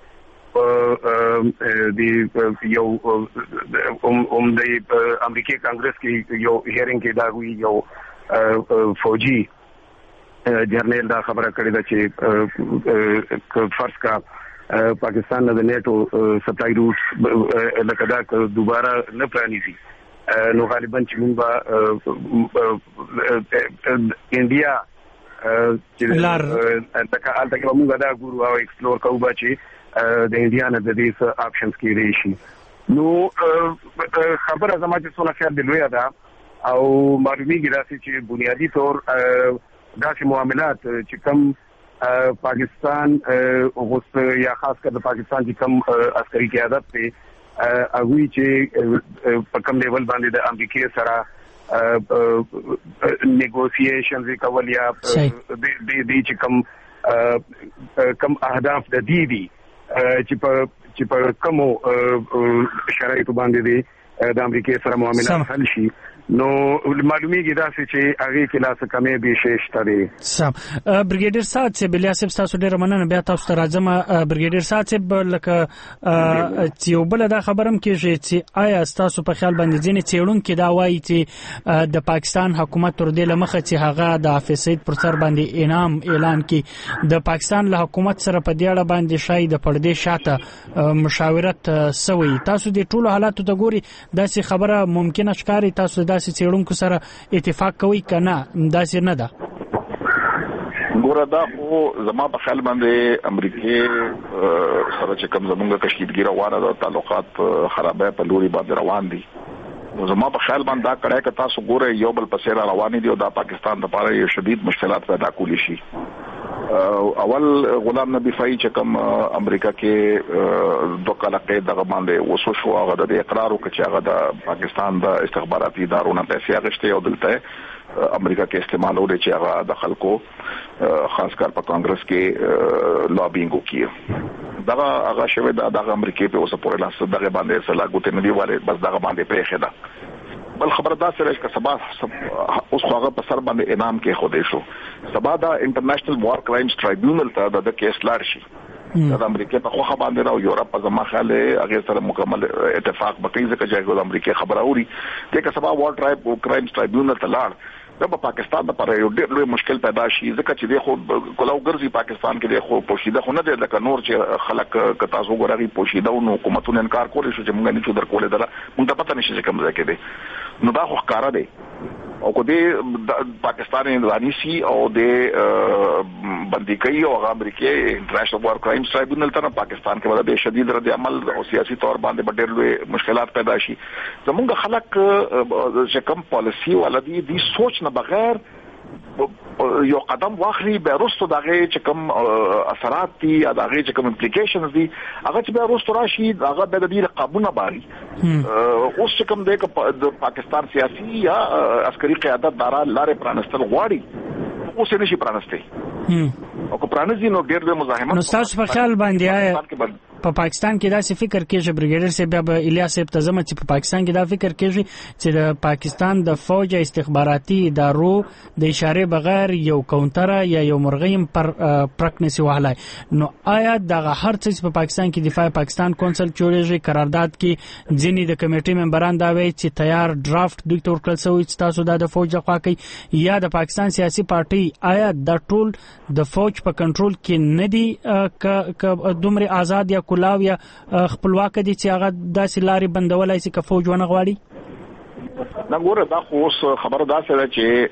د یو هم د امریکای کانګرس کې یو هیرینګ کې دا وی یو فوجي جرنیل دا خبره کړې ده چې فرض کا پاکستان د نیټو سپلای روټ لکه دا دوباره نه پرانیزي نو غالبا چې موږ انډیا چې لار تکه الته موږ دا ګورو او ایکسپلور کوو چې د انډیا نه د دې څه آپشنز کې لري شي نو خبره زما چې څونه خیر دی لوی ده او معلومیږي راځي چې بنیادی طور داسې معاملات چې کوم پاکستان اوس یا خاص کر د پاکستان چې کوم عسکري قیادت ته هغه چې په کوم لیول باندې د امریکای سره نیګوسییشنز کول یا د دې چې کوم کوم اهداف د دې دي چې په چې په کومو شرایطو باندې دي د امریکای سره معاملات حل شي نو معلومیږي دا چې هغه کې لاس کمې به شېشته دي سم بریګیډر سات چې بلیا صاحب تاسو ډیر مننه بیا تاسو ته راځم بریګیډر سات چې لکه چې یو بل دا خبرم کېږي چې آیا تاسو په خیال باندې ځینې چېړونکو دا وایي چې د پاکستان حکومت تر دې لمخه چې هغه د حافظ سعید پر سر باندې انعام اعلان کړي د پاکستان له حکومت سره په دې اړه باندې شاید د پردې شاته مشاورت سوي تاسو د ټولو حالاتو ته ګوري داسې خبره ممکنه ښکاري تاسو داسې چېړونکو سره اتفاق کوي کنه داسې نه ده ګوره دا خو زما په خیال باندې امریکای سره چې کوم زمونږ کشیدګي روانه ده تعلقات خرابه په لوري باندې روان دي زما په خیال باندې دا کړه چې تاسو ګوره یو بل پسې را روان دي او دا پاکستان لپاره یو شدید مشکلات پیدا کولی شي اول غلام نبی فای چې کوم امریکا کې دوه کاله کې دغه باندې وسو شو هغه د اقرار وکړ چې هغه د پاکستان د استخباراتي ادارو نه پیسې اخیستي او دلته امریکا کې استعمالول چې هغه د خلکو خاص کار په کانګرس کې لابینګ وکړي دغه هغه شوی د دغه امریکای په اوسه پورې لاس دغه باندې سلاګوت نه دی والے بس دغه باندې پېښه ده بل خبره دا سره چې سبا اوس خو په سر باندې انعام کې خوده شو سبا دا انټرنیشنل وار کرایمز ټرایبیونل ته د کیس لاړ شي د امریکا په خو باندې او یورپ په ځما خاله هغه سره مکمل اتفاق بقې ځکه چې د امریکا خبره اوري چې سبا وار کرایمز ټرایبیونل ته لاړ دا په پاکستان لپاره یو ډېر لوی مشکل پیدا شي ځکه چې د خو کلاو ګرځي پاکستان کې د خو پوشیده خو نه دی لکه نور چې خلک کتا زو ګورغي پوشیده او حکومتونه انکار کولی شو چې موږ نه چو درکول دره موږ ته پته نشي کوم ځای کې دی نو دا خو ښکارا دی او کو دې پاکستان اندوانی سي او د بندي کوي او امریکای انټرنیشنل وار کرایمز ټرایبیونل ته پاکستان کې ولا به شدید رد عمل او سیاسي تور باندې ډېر لوی مشکلات پیدا شي زمونږ خلک چې کوم پالیسی ولدي دي سوچ نه بغیر یو قدم واخلي به رستو دغه چې کوم اثرات دي یا دغه چې کوم امپلیکیشنز دي هغه چې به رستو راشي هغه به د دې قابونه باري اوس چې کوم د پاکستان سیاسي یا عسکري قیادت دارا لارې پرانستل غواړي اوس نشي پرانسته او کو پرانځي نو ډېر د مزاحمت نو تاسو په خیال باندې په پاکستان کې دا څه فکر کېږي بریګیډر صاحب بیا الیاس صاحب ته زموږ چې په پاکستان کې دا فکر کېږي چې د پاکستان د فوج استخباراتي ادارو د اشاره بغیر یو کاونټر یا یو مرغیم پر پرکنسي وهلای نو آیا دغه هر څه په پاکستان کې دفاع پاکستان کونسل جوړیږي قرارداد کې ځینې د کمیټې ممبران دا وایي چې تیار ډرافټ دوی تور کړل سوی چې تاسو د فوج خوا کوي یا د پاکستان سیاسي پارټي آیا د ټول د فوج په کنټرول کې نه دي ک دومره آزاد یا کلاو یا خپلواک دي چې هغه داسې لارې بندولای شي که فوج ونه غواړي دا ګوره دا خو خبره دا سره چې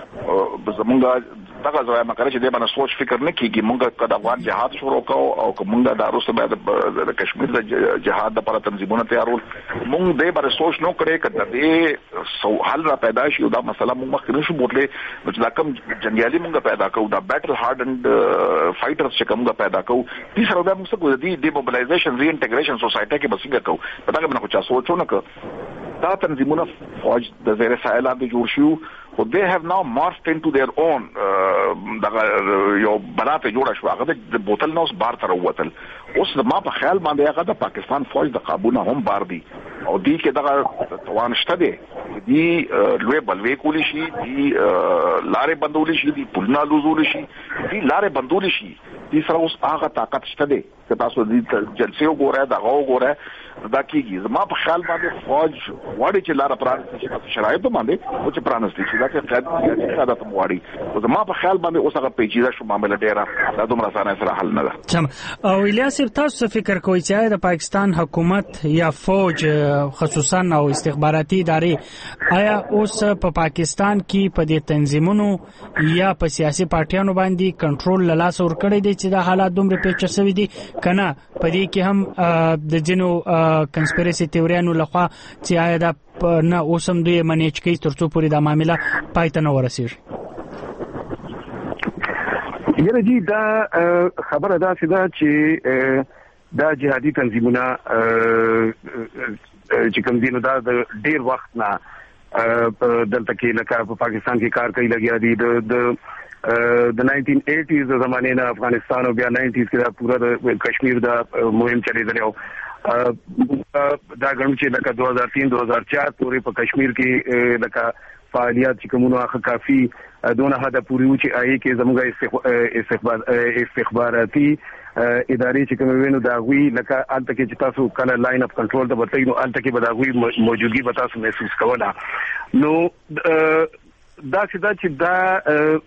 زمونږ دغه ځای مکرې چې د باندې سوچ فکر نه کیږي. مونږ کله افغان جهاد شروع کوو او کومه د روسه د کشمیر د جهاد لپاره تنظیمونه تیارول، مونږ د باندې سوچ نو کړې کړه د سو حل را پیدا شي او دا مسله مونږ مخکې نشو بوتلې چې دا کوم جنگیالي مونږ پیدا کوو، دا بیټل هارډند فایټرز چې کومه پیدا کوو، دې سره دا موږ څه کوو، د ډیموبلایزیشن ری انټیګریشن سوسایټي کې بسنګ کوو. په دا باندې خو چا سوچ نه کړ. دا تنظیمونه فوج د زیر سایل باندې جوړ شو او they have now morphed into their own دغه یو بلاته جوړه شو، هغه د بوتل نو بار تر ووتل. اوس ما په خیال باندې هغه د پاکستان فوج د قابونه هم بار دي او دی کې دغه توان شته دي، دی لوی بلوي کولی شي، دی لارې بندول شي، دی پلنا لوزول شي، دی لارې بندول شي، دی سره اوس هغه طاقت شته دي چې تاسو دې جلسه وګورئ، دغه وګورئ، دا کیږي. زما په خیال باندې فوج وړي چې لار پرانستي شي په شرایطو باندې او چې پرانستي شي دا چې قاعده ساده ته وړي. زما په خیال باندې اوس هغه پیچیده شو معاملې ډیره دا دومره اسانه سره حل نه ده. چم او الیاس تاسو فکر کوئ چې د پاکستان حکومت یا فوج خصوصا او استخباراتي ادارې آیا اوس په پاکستان کې په دې تنظیمونو یا په سیاسي پارټیانو باندې کنټرول لاس ور کړی دی چې د حالات دومره پیچ شوی دي کنه؟ په دې کې هم د جنو کنسپیرسي تیوریانو لخوا چې آیا دا نه اوسم دوی منیج کوي ترڅو پورې دا معاملې پای ته نه ورسیږي. یره جی دا خبره دا سیده چې دا جهادي تنظیمونه چې کوم دي نو دا د ډیر وخت نه دلته کې لکه په پاکستان کې کار کوي لګیا دي. د د ناینټین ایټیز د زمانه نه افغانستان او بیا ناینټیز کې دا پورا د کشمیر دا مهم چلیدل او دا غنو چې لکه دو هزار تین دو هزار چار پورې په کشمیر کې لکه فعالیت چې کومه اخ کافي دونه حد پوری و چې آی کې زموږه استخبار استخباراتي ادارې چې کوم وینو دا غوي لکه الته کې چې تاسو کله لاین اپ کنټرول ته بتاي نو الته کې به دا غوي موجودګي به تاسو محسوس کوله. نو دا چې دا چې دا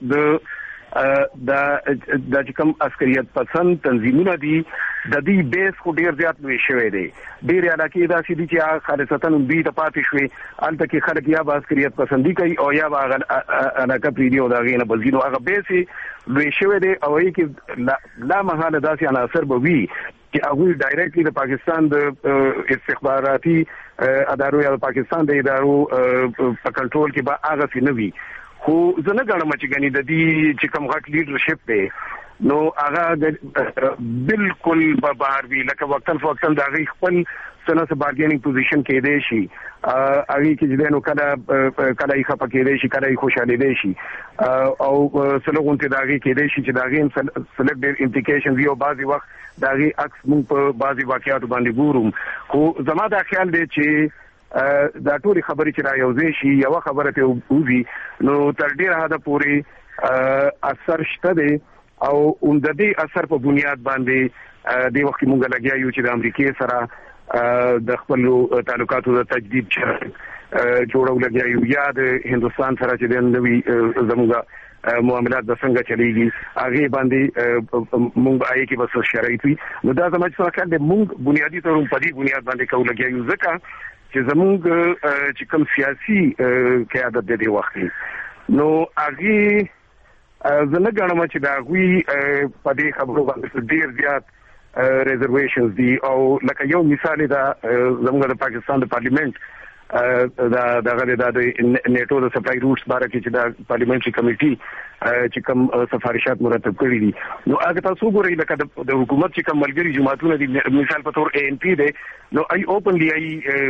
د د د کوم عسکریت پسند تنظیمونه دي د دې بیس خو ډیر زیات لوي شوی دی. ډیر علاقې دا چې دي چې خالصتاً دوی ته پاتې شوي الته کې خلک یا به عسکریت پسندي کوي او یا به علاقه پریدي او دا غینه بلګینو هغه بیس لوي شوی دی او یې کې لا محاله داسې عناصر به وي چې هغه ډایرکټلی د پاکستان د استخباراتي ادارو یا د پاکستان د ادارو په کنټرول کې به هغه څه نه وي. خو زه نه غواړم چې غني د دې چې کوم غټ لیډرشپ دی نو هغه بالکل به بهر وی لکه وقتاً فوقتاً دا غي خپل سنه سره بارګینینګ پوزیشن کې دی شي هغه کې چې نو کله کله یې خپه کې دی شي کله یې خوشاله دی شي او سلوغون ته دا غي کې دی شي چې دا غي سلیکټډ امپلیکیشنز یو بعضي وخت دا غي عکس مونږ په بعضي واقعیات باندې ګورم. خو زما دا خیال دی چې دا ټول خبرې چې را یوځي شي یو خبره ته وځي نو تر ډیره حد پورې اثر شته دی او اون د دې اثر په بنیاد باندې د وخت مونږ لګیا یو چې د امریکای سره د خپل تعلقاتو د تجدید جوړول لګیا یو یا د هندستان سره چې د نوي زموږه معاملات د څنګه چلیږي هغه باندې مونږ آی کې بس شرایط وي. نو دا زموږ څخه کله مونږ بنیادی تور په دې بنیاد باندې کول لګیا یو ځکه چې زموږ چې کوم سیاسي قیادت د دې وخت نو هغه زنه غواړم چې دا غوي په دې خبرو باندې ډیر زیات ریزرویشنز دي او لکه یو مثال دا زموږ د پاکستان د پارلیمنت دا دغه د نیټو د سپلای روټس باره کې چې د پارلیمنټري کمیټي چې کوم سفارشات مرتب کړی دي نو هغه تاسو ګورئ لکه د حکومت چې کوم ملګری جماعتونه دي مثال په تور اے ان پی دی نو ای اوپنلی ای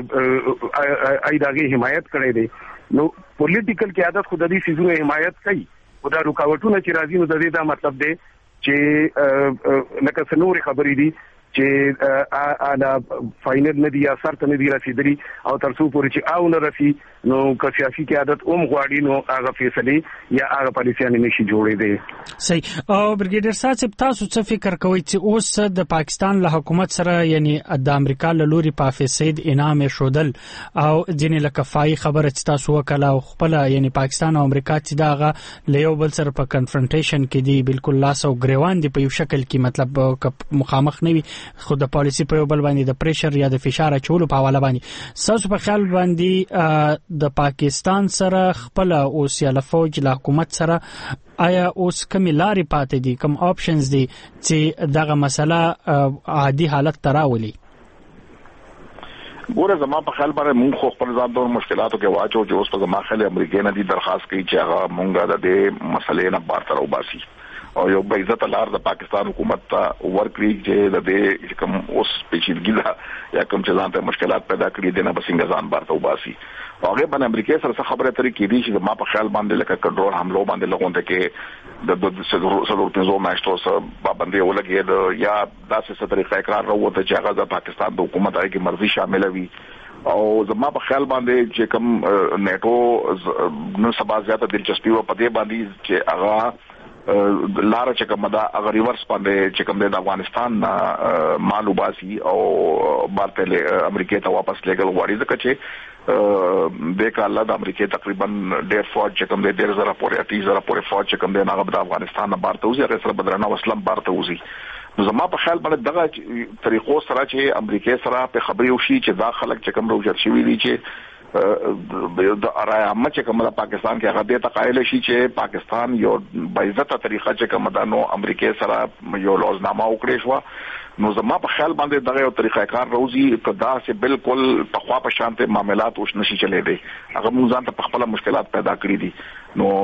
ای دغه حمایت کړی دی. نو پولیټیکل قیادت خود دې سيزونه حمایت کوي او دا رکاوټونه چې راځي نو د دې دا مطلب دی چې لکه سنوري خبرې دي چې انا فاینل نه دی یا سرت نه دی رسیدلی او ترڅو پورې چې او نه رسي نو که سیاسي قیادت اوم غواړي نو هغه فیصله یا هغه پالیسیانه نشي جوړې دي. صحیح. او برګیډر صاحب تاسو څه فکر کوئ چې اوس د پاکستان له حکومت سره یعنی د امریکا له لوري په فیصد انعام شودل او ځینې لکفای خبره چې تاسو وکړه او خپل یعنی پاکستان او امریکا چې داغه له یو بل سره په کنفرنټیشن کې دي بالکل لاس او ګریوان دي په یو شکل کې مطلب مخامخ نه وي خو د پالیسی په بل باندې د پریشر یا د فشار چولو په حواله باندې تاسو په خیال باندې د پاکستان سره خپل او سیاله فوج له حکومت سره آیا اوس کوم لارې پاتې دي کوم آپشنز دي چې دغه مسله عادي حالت تراولي ګوره زما په خیال باندې مونږ خو خپل ځان د مشکلاتو کې واچو چې اوس په زما خیال امریکا نه دي درخواست کوي چې هغه مونږه د مسلې نه بار تر وباسي او یو به عزت لار د پاکستان حکومت ته ورکړي چې د دې کوم اوس پیچیدګي ده یا کوم چې ځان ته مشکلات پیدا کړي دي نه بسنګ ځان بار ته وباسي هغه باندې امریکا سره خبره ترې کېدی چې ما په خیال باندې لکه کنټرول حملو باندې لغونته کې د د سلور پنځو میاشتو سره باندې ولګي د یا داسې څه طریقه اقرار راوته چې هغه د پاکستان د حکومت هغه مرزي شامل وي او زما په خیال باندې چې کوم نیټو نو سبا زیاته دلچسپي و پدې باندې چې هغه لار چې کوم دا هغه ریورس باندې چې کوم د افغانستان مالو باسي او بارته امریکا ته واپس لګل غواړي ځکه چې د کاله د امریکا تقریبا ډېر فوج چې کوم د ډېر زره پورې اتی زره پورې فوج چې کوم د هغه د افغانستان نه بارته وزي هغه سره بدرنه وسلم بارته وزي نو زما په خیال باندې دغه طریقو سره چې امریکا سره په خبري وشي چې دا خلک چې کوم روزر شوی دي چې د ارایامه چې کوم د پاکستان کې هغه د تقایل شي چې پاکستان یو بایزته طریقه چې کوم د نو امریکا سره یو لوزنامه وکړي شو نو زما په خیال باندې دغه یو طریقه کار روزي کدا سه بالکل په خوا په شانته معاملات اوس نشي چلے دي هغه موږ ځان ته په خپل مشکلات پیدا کړی دي نو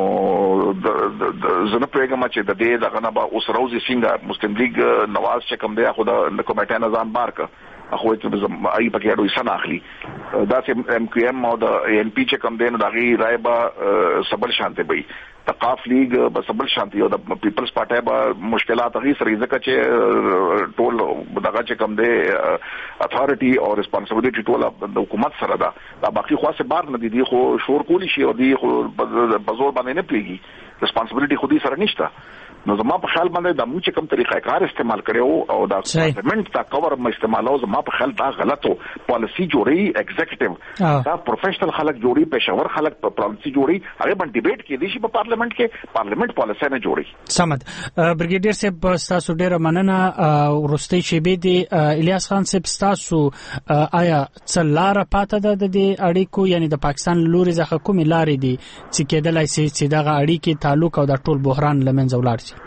زنه پیغام چې د دې دغه نه با اوس روزي څنګه مسلم لیگ نواز چې کوم دی خو د کمیټه نظام بار کا اخو ته زم ای پکې اډوي سن اخلي دا چې ام کیو ام او د ان پی چې کوم دین دغه رایبا سبل شانته وي تقاف لیگ به سبل شانته او د پیپلز پارټي به مشکلات غي سره ځکه چې ټول دغه چې کوم دی اتھارټي او ریسپانسیبিলিټي ټول د حکومت سره ده دا باقي خاصه بار نه دي خو شور کولی شي او دی خو بزور باندې نه پیږي ریسپانسیبিলিټي خودي سره نشته نو زما په خیال باندې د موږ کوم طریقه کار استعمال کړو او د پارلیمنت تا کور م استعمالو زما په خیال دا غلطو پالیسی جوړي ایگزیکټیو دا پروفیشنل خلک جوړي پېښور خلک په پالیسی جوړي هغه باندې ډیبیټ کې دي چې په پارلیمنت کې پارلیمنت پالیسی نه جوړي سمد برګیډیر صاحب تاسو ډیره مننه ورستي شیبې دي الیاس خان صاحب تاسو آیا څلاره پاته ده د اړیکو یعنی د پاکستان لوري ځخه کوم لارې دي چې کېدلای شي چې دغه اړیکې تعلق او د ټول بحران لمنځه ولاړ شي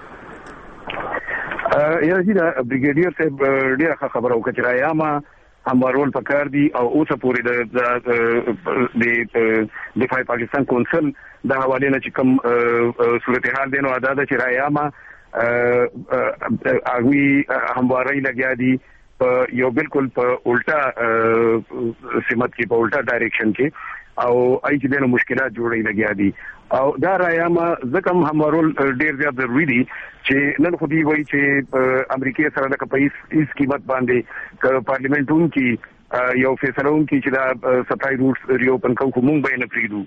یا چې دا بریګیډیر صاحب ډیره خبره وکړه چې رايامه هموارول پکار دي او اوسه پورې د د دفاع پاکستان کونسل د حواله نه چې کوم صورتحال دینو ادا ده چې رايامه اغوي همواري لګیا دي یو بالکل په الټا سمت کې په الټا ډایریکشن کې او اې چې دنه مشکلات جوړې لګیا دي او دا رايامه زکم همارول ډیر زیات ضروری دي چې نن خو دی وایي چې امریکا سره د پیسې هیڅ قیمت باندې ک پارلیمنتون کې یو فیصلون کې چې دا ستای روټس ریوپن کوم مونږ به نه پریدو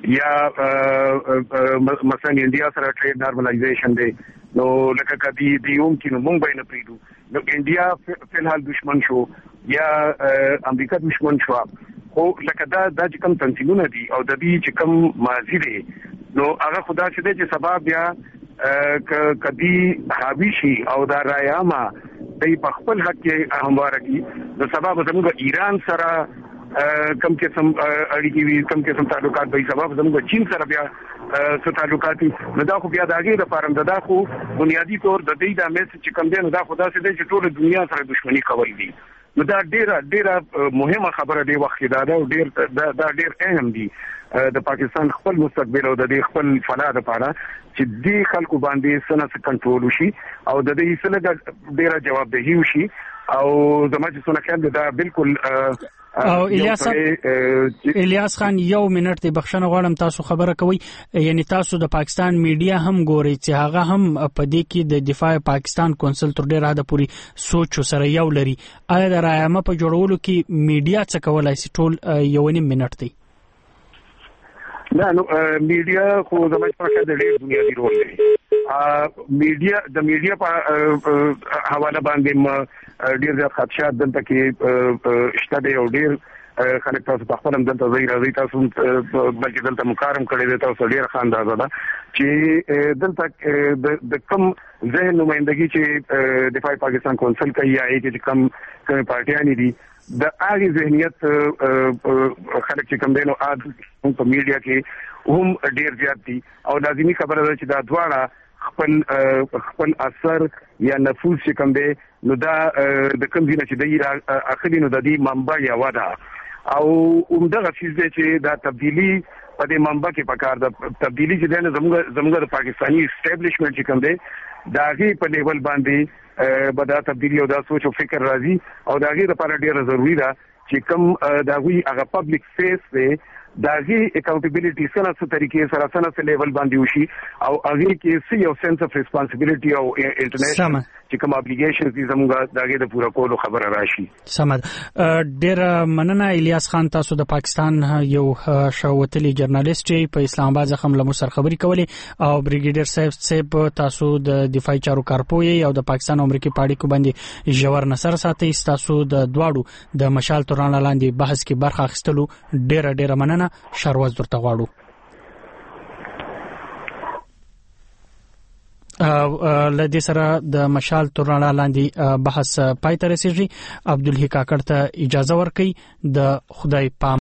یا مثلا انډیا سره ټریډ نارملایزیشن دی نو لکه کدی دیوم کې نو مونږ به نه پریدو نو انډیا په الحال دشمن شو یا امریکا دشمن شو خو لکه دا د کوم تنظیمونه دي او د دې چې کوم ماضي دي نو هغه خدا چې د سبب بیا ک کدی حاوی شي او دا رايامه د خپل حق کې همواره کی د سبب زموږ ایران سره کم کې سم اړیکې وي کم کې سم تعلقات به سبب زموږ چین سره بیا څه تعلقات نو دا خو بیا دغه د فارم دا خو بنیادی طور د دې د مېس چې کم دی نو دا خدا چې د ټول دنیا سره دښمنی کول دي نو دا ډیره ډیره مهمه خبره دی وخت دا دا ډیر دا ډیر اهم دي د پاکستان خپل مستقبل او د خپل فلاح لپاره چې د خلکو باندې سنت کنټرول وشي او د دې سره ډیره جوابدهي وشي او زموږ څونه خیال دا بالکل او الیاس الیاس خان یو منټ دی بخښنه غواړم تاسو خبره کوي یعنی تاسو د پاکستان میډیا هم ګوري چې هغه هم په دې کې د دفاع پاکستان کونسل تر ډیره حد پورې سوچ سره یو لري آیا د رايامه په جوړولو کې میډیا څه کولای شي ټول یو نیم منټ دی نه نو میډیا خو زموږ په خاطر ډېر بنیادی رول لري میډیا د میډیا په حواله باندې ډېر زیات خدشات دلته کې شته دی او ډېر خلک تاسو په خپل دلته ځای راځي تاسو بلکې دلته مکارم کړی دی تاسو ډیر خاندازه ده چې دلته د کم ذهن نمائندګي چې دفاع پاکستان کونسل کوي یا چې کم کوم پارټیان دي د هغه ذهنیت خلک چې کم دینو اد په میډیا کې هم ډیر زیات دي او لازمي خبره ده چې دا دواړه خپل خپل اثر یا نفوذ چې کم دی نو دا د کوم ځای چې دی اخلي نو د دې منبع یا ودا او عمدغه چیز دی چې دا تبدیلی په دې منبع کې پکار ده تبدیلی چې دی زموږ زموږ د پاکستانی اسټابلیشمنت چې کوم دی دا غي په لیول باندې به دا تبدیلی او دا سوچ او فکر راځي او دا غي لپاره ډیره ضروری ده چې کوم دا غوي هغه پبلک فیس دی دا غي اکاونټیبিলিټي سره څه طریقې سره سره څه لیول باندې وشي او هغه کې سی یو سنس اف ریسپانسیبিলিټي او انټرنیشنل چې کوم ابلیګیشنز دي زموږ دغه د پوره کولو خبره راشي. سمد ډیر مننه الیاس خان تاسو د پاکستان یو شاوتلی جرنالیست چې په اسلام آباد څخه له مصر خبري کولې او بریګیډر صاحب صاحب تاسو د دفاعي چارو کارپوی او د پاکستان امریکای پاړیکو باندې جوړ نصر ساتي تاسو د دواړو د مشال توران لاندې بحث کې برخه اخیستلو ډیر ډیر مننه شارواز درته غواړو. لدې سره د مشال تورنا لاندې بحث پای ته رسیږي. عبدالحی کاکړ ته اجازه ورکړي. د خدای پام